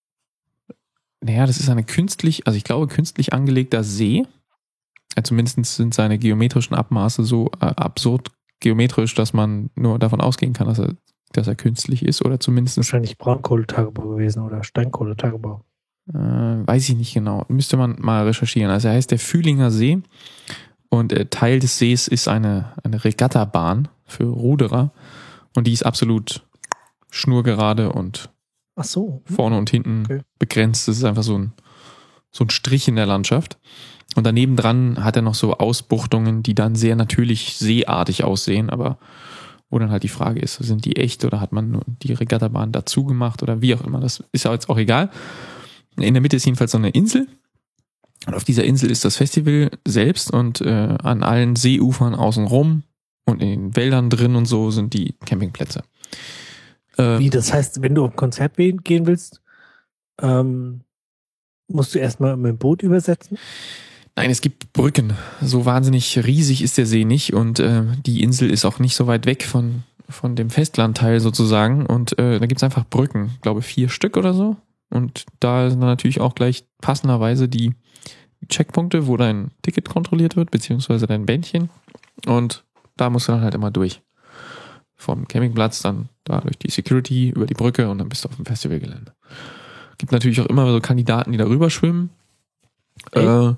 Speaker 2: naja, das ist eine künstlich, also ich glaube, künstlich angelegter See. Ja, zumindest sind seine geometrischen Abmaße so äh, absurd geometrisch, dass man nur davon ausgehen kann, dass er, dass er künstlich ist oder zumindest.
Speaker 1: Wahrscheinlich Braunkohletagebau gewesen oder Steinkohletagebau.
Speaker 2: Äh, weiß ich nicht genau. Müsste man mal recherchieren. Also er heißt der Fühlinger See und äh, Teil des Sees ist eine, eine Regattabahn für Ruderer und die ist absolut schnurgerade und
Speaker 1: Ach so.
Speaker 2: vorne und hinten okay. begrenzt. Das ist einfach so ein, so ein Strich in der Landschaft. Und daneben dran hat er noch so Ausbuchtungen, die dann sehr natürlich seeartig aussehen, aber wo dann halt die Frage ist, sind die echt oder hat man nur die Regattabahn dazu gemacht oder wie auch immer. Das ist ja jetzt auch egal. In der Mitte ist jedenfalls so eine Insel und auf dieser Insel ist das Festival selbst und äh, an allen Seeufern außenrum und in den Wäldern drin und so sind die Campingplätze.
Speaker 1: Äh, wie, das heißt, wenn du auf ein Konzert gehen willst, ähm, musst du erstmal mit dem Boot übersetzen?
Speaker 2: Nein, es gibt Brücken. So wahnsinnig riesig ist der See nicht und äh, die Insel ist auch nicht so weit weg von, von dem Festlandteil sozusagen und äh, da gibt es einfach Brücken, ich glaube vier Stück oder so. Und da sind dann natürlich auch gleich passenderweise die Checkpunkte, wo dein Ticket kontrolliert wird, beziehungsweise dein Bändchen. Und da musst du dann halt immer durch. Vom Campingplatz, dann da durch die Security, über die Brücke und dann bist du auf dem Festivalgelände. Gibt natürlich auch immer so Kandidaten, die da rüber schwimmen. Äh, ja,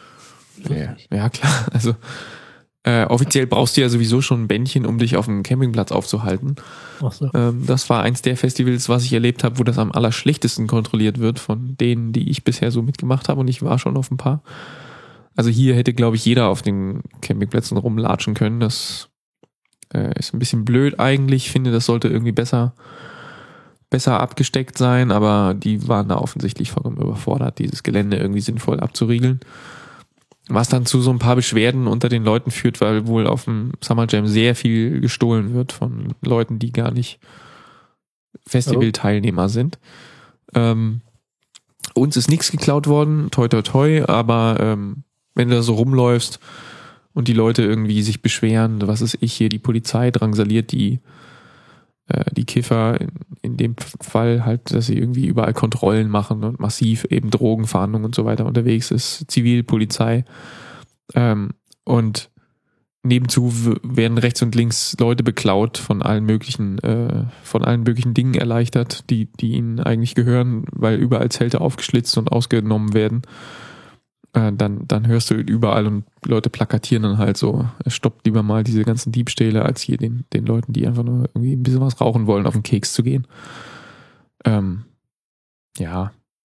Speaker 2: ja, klar. Also äh, offiziell brauchst du ja sowieso schon ein Bändchen, um dich auf dem Campingplatz aufzuhalten. Ach so. Ähm, das war eins der Festivals, was ich erlebt habe, wo das am allerschlechtesten kontrolliert wird von denen, die ich bisher so mitgemacht habe und ich war schon auf ein paar. Also hier hätte, glaube ich, jeder auf den Campingplätzen rumlatschen können. Das äh, ist ein bisschen blöd eigentlich. Ich finde, das sollte irgendwie besser, besser abgesteckt sein, aber die waren da offensichtlich vollkommen überfordert, dieses Gelände irgendwie sinnvoll abzuriegeln. Was dann zu so ein paar Beschwerden unter den Leuten führt, weil wohl auf dem Summer Jam sehr viel gestohlen wird von Leuten, die gar nicht Festivalteilnehmer sind. Ähm, uns ist nichts geklaut worden, toi toi toi, aber ähm, wenn du da so rumläufst und die Leute irgendwie sich beschweren, was ist ich hier, die Polizei drangsaliert die äh, die Kiffer in, in dem Fall halt, dass sie irgendwie überall Kontrollen machen und massiv eben Drogenfahndung und so weiter unterwegs ist, Zivilpolizei ähm, und nebenzu werden rechts und links Leute beklaut von allen möglichen äh, von allen möglichen Dingen erleichtert, die die ihnen eigentlich gehören, weil überall Zelte aufgeschlitzt und ausgenommen werden. Äh, dann dann hörst du überall und Leute plakatieren dann halt so, stoppt lieber mal diese ganzen Diebstähle, als hier den den Leuten, die einfach nur irgendwie ein bisschen was rauchen wollen, auf den Keks zu gehen. Ähm, ja,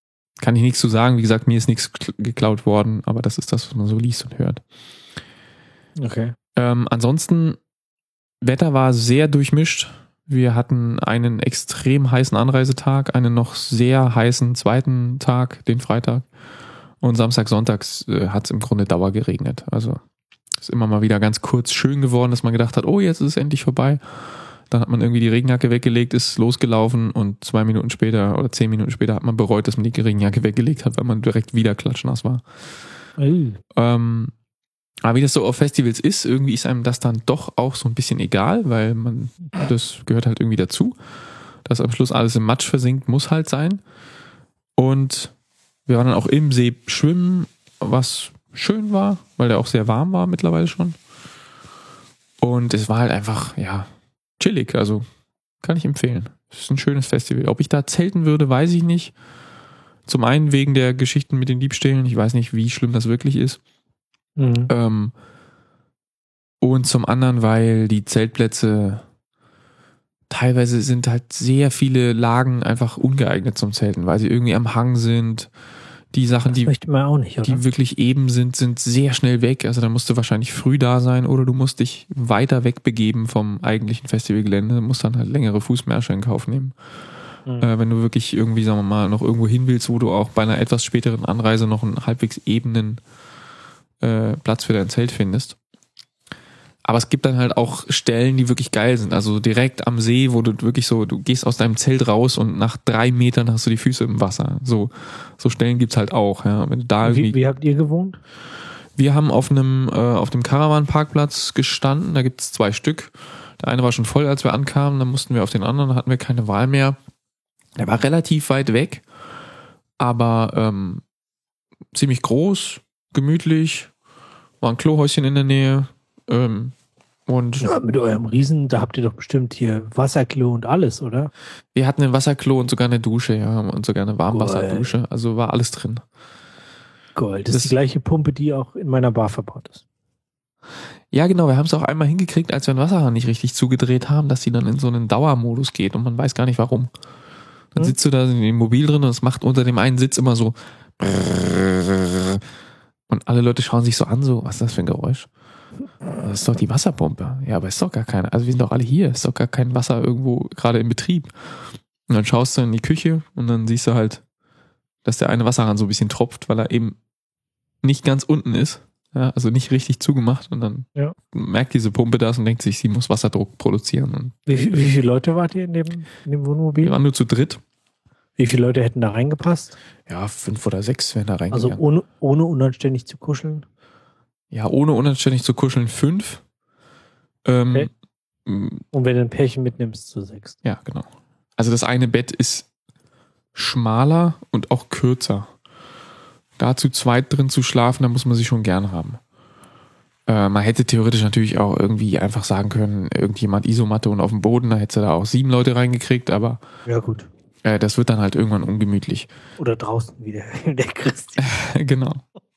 Speaker 2: kann ich nichts zu sagen. Wie gesagt, mir ist nichts geklaut worden, aber das ist das, was man so liest und hört.
Speaker 1: Okay.
Speaker 2: Ähm, ansonsten, Wetter war sehr durchmischt. Wir hatten einen extrem heißen Anreisetag, einen noch sehr heißen zweiten Tag, den Freitag. Und Samstag, Sonntags äh, hat es im Grunde Dauer geregnet. Also ist immer mal wieder ganz kurz schön geworden, dass man gedacht hat, oh, jetzt ist es endlich vorbei. Dann hat man irgendwie die Regenjacke weggelegt, ist losgelaufen und zwei Minuten später oder zehn Minuten später hat man bereut, dass man die Regenjacke weggelegt hat, weil man direkt wieder klatschnass war.
Speaker 1: Mhm.
Speaker 2: Ähm, aber wie das so auf Festivals ist, irgendwie ist einem das dann doch auch so ein bisschen egal, weil man, das gehört halt irgendwie dazu. Dass am Schluss alles im Matsch versinkt, muss halt sein. Und wir waren dann auch im See schwimmen, was schön war, weil der auch sehr warm war mittlerweile schon. Und es war halt einfach, ja, chillig. Also kann ich empfehlen. Es ist ein schönes Festival. Ob ich da zelten würde, weiß ich nicht. Zum einen wegen der Geschichten mit den Diebstählen. Ich weiß nicht, wie schlimm das wirklich ist.
Speaker 1: Mhm.
Speaker 2: Ähm, und zum anderen, weil die Zeltplätze teilweise sind halt sehr viele Lagen einfach ungeeignet zum Zelten, weil sie irgendwie am Hang sind. Die Sachen,
Speaker 1: Das
Speaker 2: die,
Speaker 1: möchte man auch nicht, oder?
Speaker 2: die wirklich eben sind, sind sehr schnell weg. Also da musst du wahrscheinlich früh da sein oder du musst dich weiter wegbegeben vom eigentlichen Festivalgelände. Du musst dann halt längere Fußmärsche in Kauf nehmen.
Speaker 1: Mhm.
Speaker 2: Äh, wenn du wirklich irgendwie, sagen wir mal, noch irgendwo hin willst, wo du auch bei einer etwas späteren Anreise noch einen halbwegs ebenen äh, Platz für dein Zelt findest. Aber es gibt dann halt auch Stellen, die wirklich geil sind. Also direkt am See, wo du wirklich so, du gehst aus deinem Zelt raus und nach drei Metern hast du die Füße im Wasser. So, so Stellen gibt's halt auch. Ja. Wenn du da
Speaker 1: Wie, wie habt ihr gewohnt?
Speaker 2: Wir haben auf einem, äh, auf dem Caravan-Parkplatz gestanden. Da gibt's zwei Stück. Der eine war schon voll, als wir ankamen. Dann mussten wir auf den anderen, da hatten wir keine Wahl mehr. Der war relativ weit weg, aber ähm, ziemlich groß, gemütlich. War ein Klohäuschen in der Nähe. Ähm, und
Speaker 1: Ja, mit eurem Riesen, da habt ihr doch bestimmt hier Wasserklo und alles, oder?
Speaker 2: wir hatten ein Wasserklo und sogar eine Dusche, ja, und sogar eine Warmwasserdusche. Also war alles drin.
Speaker 1: Gold. Das,
Speaker 2: Das-
Speaker 1: ist die gleiche Pumpe, die auch in meiner Bar verbaut ist.
Speaker 2: Ja, genau, wir haben es auch einmal hingekriegt, als wir den Wasserhahn nicht richtig zugedreht haben, dass die dann in so einen Dauermodus geht und man weiß gar nicht warum. Dann
Speaker 1: Hm?
Speaker 2: sitzt du da in dem Mobil drin und es macht unter dem einen Sitz immer so und alle Leute schauen sich so an, so, was ist das für ein Geräusch? Das ist doch die Wasserpumpe. Ja, aber ist doch gar keine. Also wir sind doch alle hier. Ist doch gar kein Wasser irgendwo gerade in Betrieb. Und dann schaust du in die Küche und dann siehst du halt, dass der eine Wasserhahn so ein bisschen tropft, weil er eben nicht ganz unten ist. Ja, also nicht richtig zugemacht. Und dann
Speaker 1: Ja.
Speaker 2: merkt diese Pumpe das und denkt sich, sie muss Wasserdruck produzieren. Und
Speaker 1: Wie, viel- wie viele Leute wart ihr in dem, in dem Wohnmobil?
Speaker 2: wir waren nur zu dritt.
Speaker 1: Wie viele Leute hätten da reingepasst?
Speaker 2: Ja, fünf oder sechs wären da
Speaker 1: Also
Speaker 2: reingegangen.
Speaker 1: ohne, ohne unanständig zu kuscheln?
Speaker 2: Ja, ohne unanständig zu kuscheln, fünf. Ähm,
Speaker 1: Okay.
Speaker 2: m-
Speaker 1: Und wenn du ein Pärchen mitnimmst, zu sechs.
Speaker 2: Ja, genau. Also das eine Bett ist schmaler und auch kürzer. Da zu zweit drin zu schlafen, da muss man sich schon gern haben. Äh, man hätte theoretisch natürlich auch irgendwie einfach sagen können, irgendjemand Isomatte und auf dem Boden, da hätte da auch sieben Leute reingekriegt, aber
Speaker 1: Ja, gut.
Speaker 2: äh, das wird dann halt irgendwann ungemütlich.
Speaker 1: Oder draußen wieder, der Christi.
Speaker 2: Genau.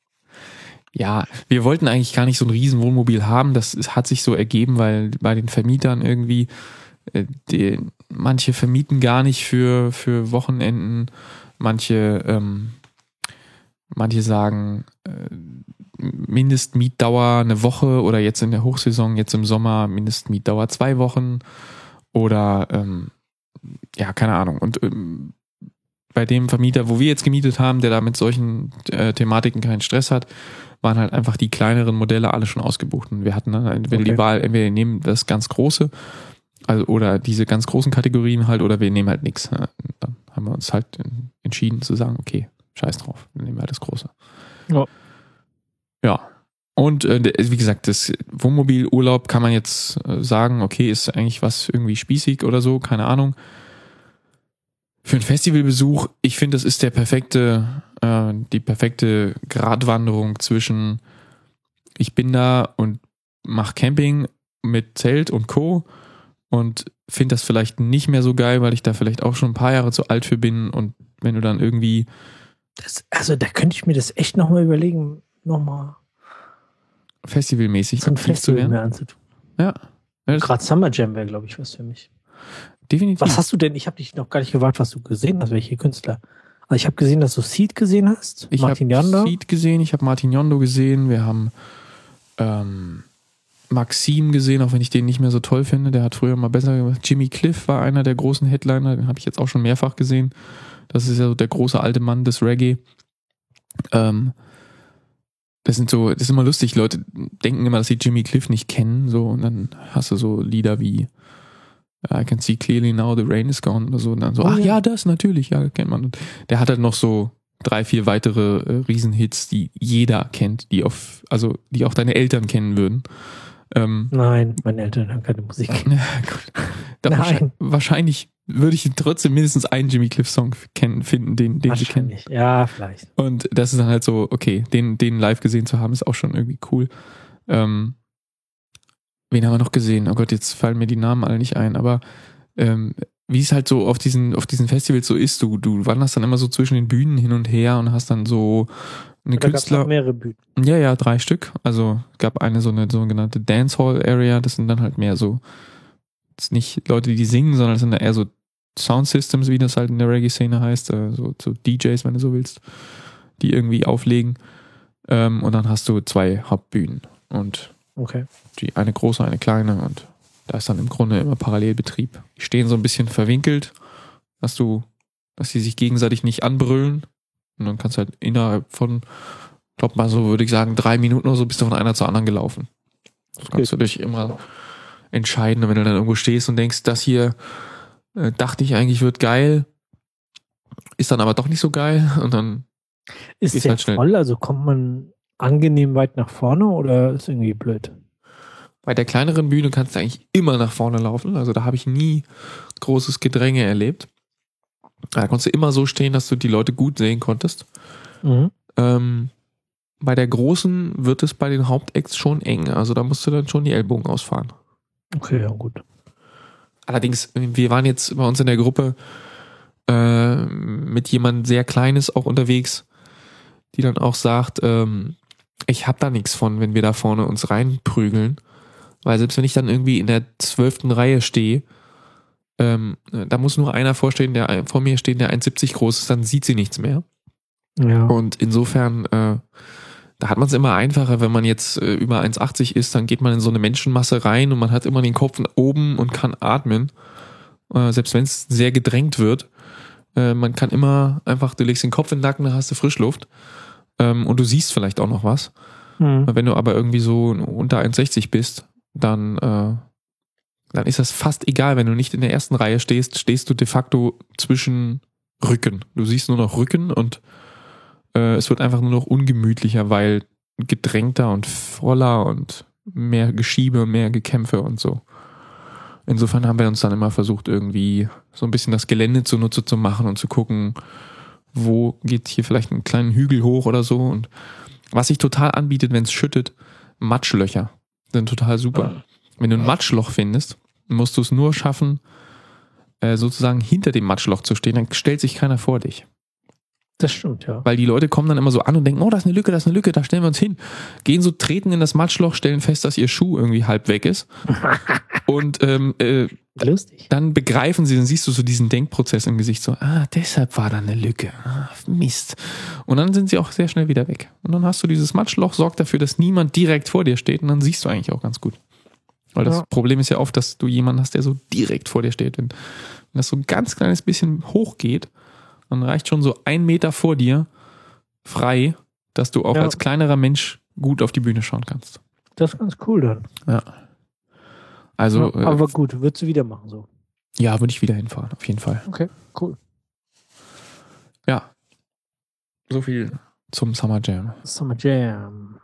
Speaker 2: Ja, wir wollten eigentlich gar nicht so ein riesen Wohnmobil haben. Das hat sich so ergeben, weil bei den Vermietern irgendwie, äh, die, manche vermieten gar nicht für, für Wochenenden, manche, ähm, manche sagen äh, Mindestmietdauer eine Woche oder jetzt in der Hochsaison, jetzt im Sommer Mindestmietdauer zwei Wochen oder ähm, ja, keine Ahnung. Und ähm, bei dem Vermieter, wo wir jetzt gemietet haben, der da mit solchen äh, Thematiken keinen Stress hat, waren halt einfach die kleineren Modelle alle schon ausgebucht. Und wir hatten dann entweder
Speaker 1: Okay.
Speaker 2: die Wahl, entweder wir nehmen das ganz große, also oder diese ganz großen Kategorien halt, oder wir nehmen halt nichts. Ja, dann haben wir uns halt entschieden zu sagen, okay, scheiß drauf, dann nehmen wir halt das große.
Speaker 1: Ja.
Speaker 2: Ja. Und äh, wie gesagt, das Wohnmobilurlaub kann man jetzt äh, sagen, okay, ist eigentlich was irgendwie spießig oder so, keine Ahnung. Für einen Festivalbesuch, ich finde, das ist der perfekte, äh, die perfekte Gratwanderung zwischen ich bin da und mache Camping mit Zelt und Co. und finde das vielleicht nicht mehr so geil, weil ich da vielleicht auch schon ein paar Jahre zu alt für bin und wenn du dann irgendwie
Speaker 1: Das, also da könnte ich mir das echt nochmal überlegen, nochmal
Speaker 2: festivalmäßig
Speaker 1: so ein
Speaker 2: aktiv zu
Speaker 1: Festival
Speaker 2: werden.
Speaker 1: mehr anzutun.
Speaker 2: Ja, ja das
Speaker 1: Gerade Summer Jam wäre, glaube ich, was für mich.
Speaker 2: definitiv.
Speaker 1: Was hast du denn? Ich habe dich noch gar nicht gefragt, was du gesehen hast, welche Künstler. Also ich habe gesehen, dass du Seed gesehen hast.
Speaker 2: Ich habe Seed gesehen, ich habe Martin Jondo gesehen, wir haben ähm, Maxim gesehen, auch wenn ich den nicht mehr so toll finde. Der hat früher mal besser gemacht. Jimmy Cliff war einer der großen Headliner, den habe ich jetzt auch schon mehrfach gesehen. Das ist ja so der große alte Mann des Reggae. Ähm, das sind so, das ist immer lustig, Leute denken immer, dass sie Jimmy Cliff nicht kennen, so, und dann hast du so Lieder wie I can see clearly now the rain is gone oder so, und dann so, oh, ach ja. ja, das natürlich, ja, kennt man. Und der hat halt noch so drei, vier weitere äh, Riesenhits, die jeder kennt, die auf, also die auch deine Eltern kennen würden. Ähm,
Speaker 1: Nein, meine Eltern haben keine Musik.
Speaker 2: Ja, gut. Da
Speaker 1: Nein.
Speaker 2: Wahrscheinlich, wahrscheinlich würde ich trotzdem mindestens einen Jimmy Cliff Song kennen, finden, den, den sie kennen.
Speaker 1: Ja, vielleicht.
Speaker 2: Und das ist dann halt so, okay, den, den live gesehen zu haben, ist auch schon irgendwie cool. Ähm, wen haben wir noch gesehen? Oh Gott, jetzt fallen mir die Namen alle nicht ein, aber ähm, wie es halt so auf diesen, auf diesen Festivals so ist, du, du wanderst dann immer so zwischen den Bühnen hin und her und hast dann so eine
Speaker 1: da
Speaker 2: Künstler.
Speaker 1: Gab's mehrere Bühnen.
Speaker 2: Ja, ja, drei Stück. Also gab eine so eine sogenannte Dancehall-Area, das sind dann halt mehr so, das sind nicht Leute, die singen, sondern das sind eher so Soundsystems, wie das halt in der Reggae-Szene heißt, so, so D Js, wenn du so willst, die irgendwie auflegen. Ähm, und dann hast du zwei Hauptbühnen und
Speaker 1: okay.
Speaker 2: die eine große, eine kleine, und da ist dann im Grunde immer Parallelbetrieb. Die stehen so ein bisschen verwinkelt, dass du, dass die sich gegenseitig nicht anbrüllen, und dann kannst du halt innerhalb von, glaub mal so, würde ich sagen, drei Minuten oder so bist du von einer zur anderen gelaufen. Das kannst du dich immer entscheiden, wenn du dann irgendwo stehst und denkst, das hier äh, dachte ich eigentlich wird geil, ist dann aber doch nicht so geil, und dann
Speaker 1: ist es halt schnell voll, also kommt man angenehm weit nach vorne oder ist irgendwie blöd?
Speaker 2: Bei der kleineren Bühne kannst du eigentlich immer nach vorne laufen, also da habe ich nie großes Gedränge erlebt. Da konntest du immer so stehen, dass du die Leute gut sehen konntest.
Speaker 1: Mhm.
Speaker 2: Ähm, bei der großen wird es bei den Hauptacts schon eng, also da musst du dann schon die Ellbogen ausfahren.
Speaker 1: Okay, ja gut.
Speaker 2: Allerdings, wir waren jetzt bei uns in der Gruppe äh, mit jemandem sehr Kleines auch unterwegs, die dann auch sagt, ähm, ich hab da nichts von, wenn wir da vorne uns reinprügeln, weil selbst wenn ich dann irgendwie in der zwölften Reihe stehe, ähm, da muss nur einer vorstehen, der vor mir stehen, der eins siebzig groß ist, dann sieht sie nichts mehr.
Speaker 1: Ja.
Speaker 2: Und insofern, äh, da hat man es immer einfacher, wenn man jetzt äh, über eins achtzig ist, dann geht man in so eine Menschenmasse rein und man hat immer den Kopf oben und kann atmen, äh, selbst wenn es sehr gedrängt wird. Äh, man kann immer einfach, du legst den Kopf in den Nacken, dann hast du Frischluft, ähm, und du siehst vielleicht auch noch was.
Speaker 1: Mhm.
Speaker 2: Wenn du aber irgendwie so unter eins sechzig bist, dann, äh, dann ist das fast egal, wenn du nicht in der ersten Reihe stehst, stehst du de facto zwischen Rücken. Du siehst nur noch Rücken und äh, es wird einfach nur noch ungemütlicher, weil gedrängter und voller und mehr Geschiebe, mehr Gekämpfe und so. Insofern haben wir uns dann immer versucht, irgendwie so ein bisschen das Gelände zunutze zu machen und zu gucken, wo geht hier vielleicht einen kleinen Hügel hoch oder so. Und was sich total anbietet, wenn es schüttet, Matschlöcher sind total super. Wenn du ein Matschloch findest, musst du es nur schaffen, äh, sozusagen hinter dem Matschloch zu stehen, dann stellt sich keiner vor dich.
Speaker 1: Das stimmt, ja.
Speaker 2: Weil die Leute kommen dann immer so an und denken, oh, das ist eine Lücke, das ist eine Lücke, da stellen wir uns hin. Gehen so, treten in das Matschloch, stellen fest, dass ihr Schuh irgendwie halb weg ist. Und ähm, äh,
Speaker 1: Lustig.
Speaker 2: Dann begreifen sie, dann siehst du so diesen Denkprozess im Gesicht, so, ah, deshalb war da eine Lücke. Ah, Mist. Und dann sind sie auch sehr schnell wieder weg. Und dann hast du dieses Matschloch, sorgt dafür, dass niemand direkt vor dir steht, und dann siehst du eigentlich auch ganz gut. Weil das
Speaker 1: Ja.
Speaker 2: Problem ist ja oft, dass du jemanden hast, der so direkt vor dir steht. Wenn, wenn das so ein ganz kleines bisschen hoch geht, dann reicht schon so ein Meter vor dir frei, dass du auch
Speaker 1: Ja.
Speaker 2: als kleinerer Mensch gut auf die Bühne schauen kannst.
Speaker 1: Das ist ganz cool dann.
Speaker 2: Ja. Also,
Speaker 1: ja, aber gut, würdest du wieder machen so?
Speaker 2: äh, ja, würde ich wieder hinfahren, auf jeden Fall.
Speaker 1: Okay, cool.
Speaker 2: Ja. So viel zum Summer Jam.
Speaker 1: Summer Jam.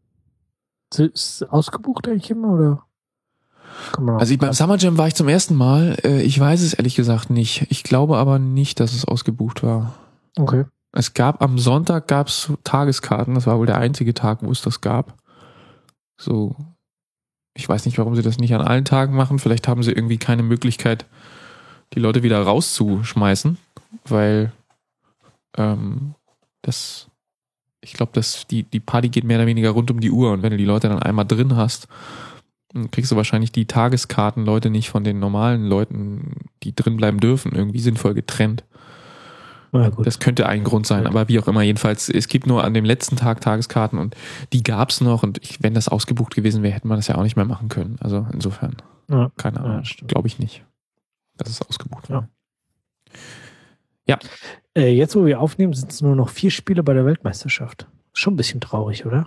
Speaker 1: Ist ausgebucht eigentlich immer, oder? Kann man auch
Speaker 2: Also ich, beim Summer Jam war ich zum ersten Mal. Äh, ich weiß es ehrlich gesagt nicht. Ich glaube aber nicht, dass es ausgebucht war.
Speaker 1: Okay.
Speaker 2: Es gab am Sonntag gab's Tageskarten. Das war wohl der einzige Tag, wo es das gab. So, ich weiß nicht, warum sie das nicht an allen Tagen machen. Vielleicht haben sie irgendwie keine Möglichkeit, die Leute wieder rauszuschmeißen, weil ähm, das, ich glaube, dass die, die Party geht mehr oder weniger rund um die Uhr, und wenn du die Leute dann einmal drin hast, dann kriegst du wahrscheinlich die Tageskartenleute nicht von den normalen Leuten, die drin bleiben dürfen, irgendwie sinnvoll getrennt.
Speaker 1: Na gut.
Speaker 2: Das könnte ein Grund sein, aber wie auch immer, jedenfalls, es gibt nur an dem letzten Tag Tageskarten und die gab es noch und ich, wenn das ausgebucht gewesen wäre, hätte man das ja auch nicht mehr machen können. Also insofern,
Speaker 1: ja.
Speaker 2: keine Ahnung,
Speaker 1: ja,
Speaker 2: glaube ich nicht, dass es ausgebucht war.
Speaker 1: Ja. ja. Äh, jetzt, wo wir aufnehmen, sind es nur noch vier Spiele bei der Weltmeisterschaft. Schon ein bisschen traurig, oder?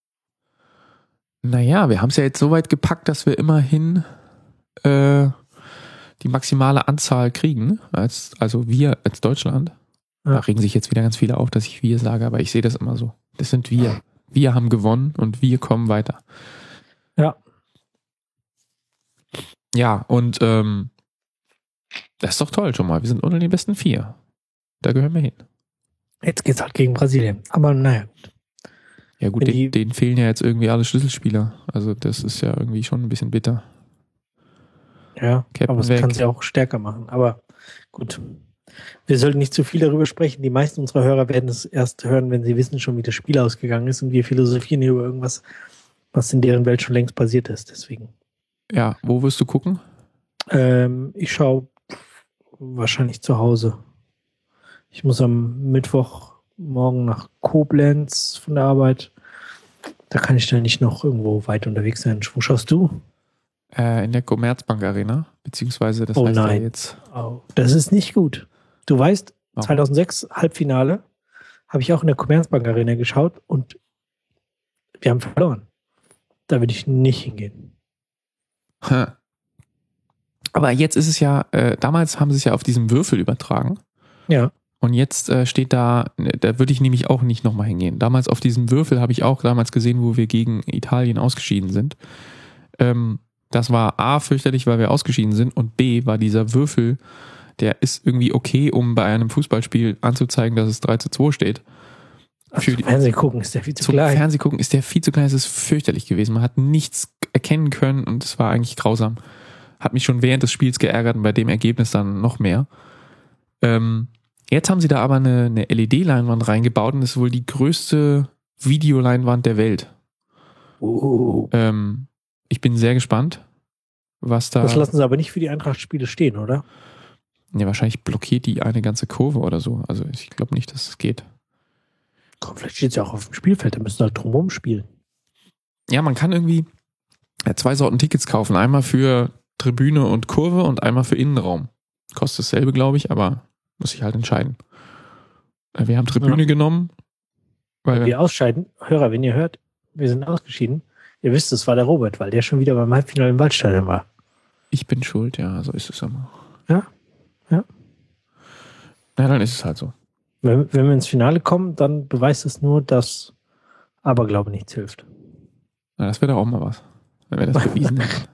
Speaker 2: Naja, wir haben es ja jetzt so weit gepackt, dass wir immerhin äh, die maximale Anzahl kriegen, als, also wir als Deutschland. Ja. Da regen sich jetzt wieder ganz viele auf, dass ich wir sage, aber ich sehe das immer so. Das sind wir. Wir haben gewonnen und wir kommen weiter.
Speaker 1: Ja.
Speaker 2: Ja, und ähm, das ist doch toll schon mal. Wir sind unter den besten vier. Da gehören wir hin.
Speaker 1: Jetzt geht's halt gegen Brasilien. Aber naja, gut.
Speaker 2: Ja gut, den, denen fehlen ja jetzt irgendwie alle Schlüsselspieler. Also das ist ja irgendwie schon ein bisschen bitter.
Speaker 1: Ja, Captain aber es kann sie auch stärker machen. Aber gut. Wir sollten nicht zu viel darüber sprechen. Die meisten unserer Hörer werden es erst hören, wenn sie wissen schon, wie das Spiel ausgegangen ist und wir philosophieren hier über irgendwas, was in deren Welt schon längst passiert ist. Deswegen.
Speaker 2: Ja, wo wirst du gucken?
Speaker 1: Ähm, ich schaue wahrscheinlich zu Hause. Ich muss am Mittwochmorgen nach Koblenz von der Arbeit. Da kann ich dann nicht noch irgendwo weit unterwegs sein. Wo schaust du?
Speaker 2: Äh, in der Commerzbank Arena, beziehungsweise das
Speaker 1: oh
Speaker 2: heißt
Speaker 1: nein.
Speaker 2: ja jetzt.
Speaker 1: Oh, das ist nicht gut. Du weißt, oh. zweitausendsechs Halbfinale habe ich auch in der Commerzbank Arena geschaut und wir haben verloren. Da würde ich nicht hingehen.
Speaker 2: Ha. Aber jetzt ist es ja, äh, damals haben sie es ja auf diesem Würfel übertragen.
Speaker 1: Ja.
Speaker 2: Und jetzt äh, steht da, da würde ich nämlich auch nicht nochmal hingehen. Damals auf diesem Würfel habe ich auch damals gesehen, wo wir gegen Italien ausgeschieden sind. Ähm, das war A, fürchterlich, weil wir ausgeschieden sind und B, war dieser Würfel, der ist irgendwie okay, um bei einem Fußballspiel anzuzeigen, dass es drei zu zwei steht.
Speaker 1: Ach, Für zum Fernsehen gucken ist der viel zu
Speaker 2: zum
Speaker 1: klein.
Speaker 2: Zum Fernsehen gucken ist der viel zu klein, es ist fürchterlich gewesen. Man hat nichts erkennen können und es war eigentlich grausam. Hat mich schon während des Spiels geärgert und bei dem Ergebnis dann noch mehr. Ähm, jetzt haben sie da aber eine, eine L E D-Leinwand reingebaut und das ist wohl die größte Videoleinwand der Welt.
Speaker 1: Oh.
Speaker 2: Ähm, ich bin sehr gespannt, was da...
Speaker 1: Das lassen sie aber nicht für die Eintracht-Spiele stehen, oder?
Speaker 2: Ja, wahrscheinlich blockiert die eine ganze Kurve oder so. Also ich glaube nicht, dass es geht.
Speaker 1: Komm, vielleicht steht es ja auch auf dem Spielfeld, da müssen wir halt drumherum spielen.
Speaker 2: Ja, man kann irgendwie zwei Sorten Tickets kaufen. Einmal für Tribüne und Kurve und einmal für Innenraum. Kostet dasselbe, glaube ich, aber muss ich halt entscheiden. Wir haben Tribüne ja. genommen. Weil
Speaker 1: wenn wir ausscheiden, Hörer, wenn ihr hört, wir sind ausgeschieden, ihr wisst, es war der Robert, weil der schon wieder beim Halbfinale im Waldstadion war.
Speaker 2: Ich bin schuld, ja, so ist es immer.
Speaker 1: Ja, ja.
Speaker 2: Na, dann ist es halt so.
Speaker 1: Wenn, wenn wir ins Finale kommen, dann beweist es nur, dass Aberglaube nichts hilft.
Speaker 2: Na, das wäre doch auch mal was, wenn wir das bewiesen hätten.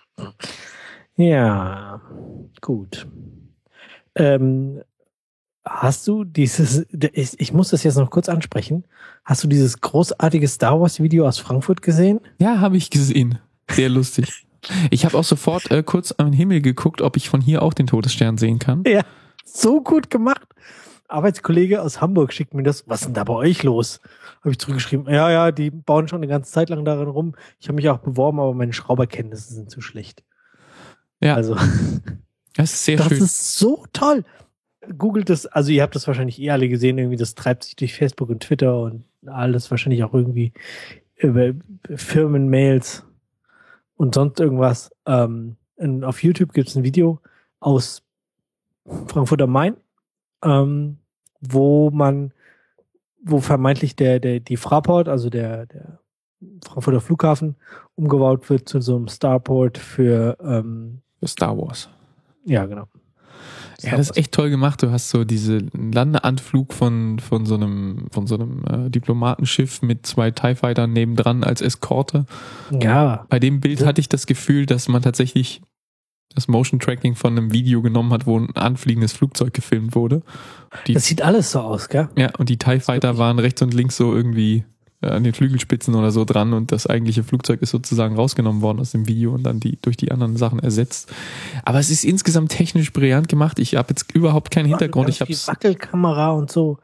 Speaker 1: Ja, gut. Ähm, hast du dieses, ich, ich muss das jetzt noch kurz ansprechen, hast du dieses großartige Star Wars Video aus Frankfurt gesehen?
Speaker 2: Ja, habe ich gesehen. Sehr lustig. Ich habe auch sofort äh, kurz am Himmel geguckt, ob ich von hier auch den Todesstern sehen kann.
Speaker 1: Ja, so gut gemacht. Arbeitskollege aus Hamburg schickt mir das. Was ist denn da bei euch los? Habe ich zurückgeschrieben. Ja, ja, die bauen schon eine ganze Zeit lang daran rum. Ich habe mich auch beworben, aber meine Schrauberkenntnisse sind zu schlecht.
Speaker 2: Ja.
Speaker 1: Also,
Speaker 2: das ist sehr
Speaker 1: das
Speaker 2: schön.
Speaker 1: Das ist so toll. Googelt das, also ihr habt das wahrscheinlich eh alle gesehen, irgendwie, das treibt sich durch Facebook und Twitter und alles wahrscheinlich auch irgendwie über Firmenmails und sonst irgendwas. Ähm, auf YouTube gibt es ein Video aus Frankfurt am Main, ähm, wo man, wo vermeintlich der, der, die Fraport, also der, der Frankfurter Flughafen, umgebaut wird zu so einem Starport für, ähm,
Speaker 2: für Star Wars.
Speaker 1: Ja, genau.
Speaker 2: Ja, das ist echt toll gemacht. Du hast so diesen Landeanflug von, von so einem, von so einem äh, Diplomatenschiff mit zwei TIE Fightern nebendran als Eskorte.
Speaker 1: Ja.
Speaker 2: Bei dem Bild hatte ich das Gefühl, dass man tatsächlich das Motion Tracking von einem Video genommen hat, wo ein anfliegendes Flugzeug gefilmt wurde. Die,
Speaker 1: das sieht alles so aus, gell?
Speaker 2: Ja, und die TIE Fighter waren rechts und links so irgendwie an den Flügelspitzen oder so dran und das eigentliche Flugzeug ist sozusagen rausgenommen worden aus dem Video und dann die durch die anderen Sachen ersetzt. Aber es ist insgesamt technisch brillant gemacht. Ich habe jetzt überhaupt keinen Hintergrund.
Speaker 1: Ganz
Speaker 2: ich habe
Speaker 1: viel Wackelkamera und so.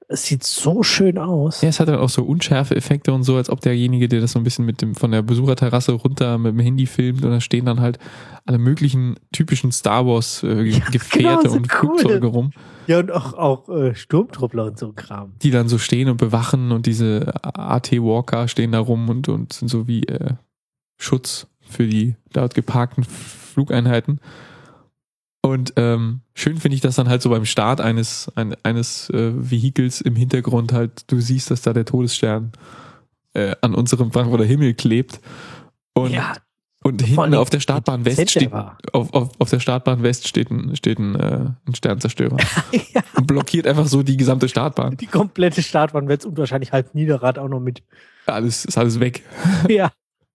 Speaker 1: Es sieht so schön aus.
Speaker 2: Ja, es hat dann auch so Unschärfe-Effekte und so, als ob derjenige, der das so ein bisschen mit dem von der Besucherterrasse runter mit dem Handy filmt und da stehen dann halt alle möglichen typischen Star Wars äh, ja, Gefährte genau, so und cool. Flugzeuge rum.
Speaker 1: Ja, und auch, auch äh, Sturmtruppler und so Kram.
Speaker 2: Die dann so stehen und bewachen und diese A T-Walker stehen da rum und, und sind so wie äh, Schutz für die dort geparkten Flugeinheiten. Und ähm, schön finde ich das dann halt so beim Start eines, ein, eines äh, Vehikels im Hintergrund halt, du siehst, dass da der Todesstern äh, an unserem Frankfurter Himmel klebt. Und, ja, und hinten auf der Startbahn West steht, auf, auf, auf der Startbahn West steht ein, steht ein, äh, ein Sternzerstörer. Ja. Und blockiert einfach so die gesamte Startbahn.
Speaker 1: Die komplette Startbahn West und wahrscheinlich halb Niederrad auch noch mit.
Speaker 2: Alles ist alles weg.
Speaker 1: Ja.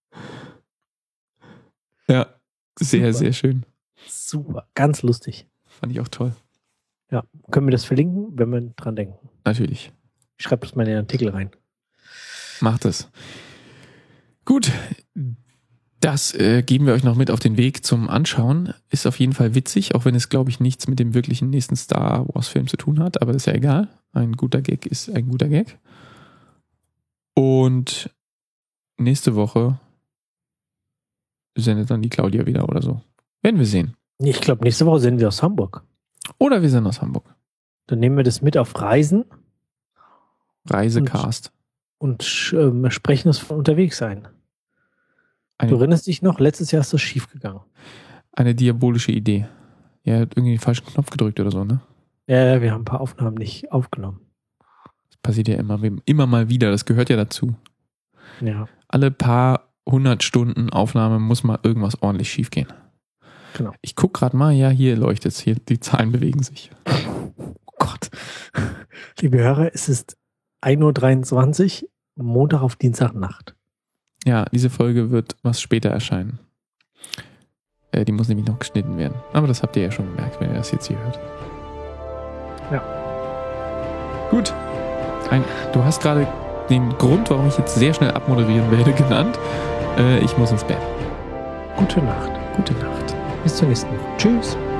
Speaker 2: Ja, sehr, Super. sehr schön.
Speaker 1: Super, ganz lustig.
Speaker 2: Fand ich auch toll.
Speaker 1: Ja, können wir das verlinken, wenn wir dran denken?
Speaker 2: Natürlich.
Speaker 1: Ich schreibe das mal in den Artikel rein.
Speaker 2: Macht es. Gut, das äh, geben wir euch noch mit auf den Weg zum Anschauen. Ist auf jeden Fall witzig, auch wenn es, glaube ich, nichts mit dem wirklichen nächsten Star Wars-Film zu tun hat, aber das ist ja egal. Ein guter Gag ist ein guter Gag. Und nächste Woche sendet dann die Claudia wieder oder so. Werden wir sehen.
Speaker 1: Ich glaube, nächste Woche senden wir aus Hamburg.
Speaker 2: Oder wir sind aus Hamburg.
Speaker 1: Dann nehmen wir das mit auf Reisen.
Speaker 2: Reisecast.
Speaker 1: Und, und äh, sprechen es von unterwegs ein. Eine, du erinnerst dich noch, letztes Jahr ist das schief gegangen.
Speaker 2: Eine diabolische Idee. Ja, hat irgendwie den falschen Knopf gedrückt oder so, ne?
Speaker 1: Ja, wir haben ein paar Aufnahmen nicht aufgenommen.
Speaker 2: Das passiert ja immer, immer mal wieder. Das gehört ja dazu.
Speaker 1: Ja.
Speaker 2: Alle paar hundert Stunden Aufnahme muss mal irgendwas ordentlich schief gehen.
Speaker 1: Genau.
Speaker 2: Ich gucke gerade mal, ja, hier leuchtet es, hier, die Zahlen bewegen sich.
Speaker 1: Oh Gott. Liebe Hörer, es ist ein Uhr dreiundzwanzig, Montag auf Dienstagnacht.
Speaker 2: Ja, diese Folge wird was später erscheinen. Äh, die muss nämlich noch geschnitten werden. Aber das habt ihr ja schon gemerkt, wenn ihr das jetzt hier hört.
Speaker 1: Ja.
Speaker 2: Gut. Ein, du hast gerade den Grund, warum ich jetzt sehr schnell abmoderieren werde, genannt. Äh, ich muss ins Bett.
Speaker 1: Gute Nacht.
Speaker 2: Gute Nacht.
Speaker 1: Bis zur nächsten Woche. Tschüss.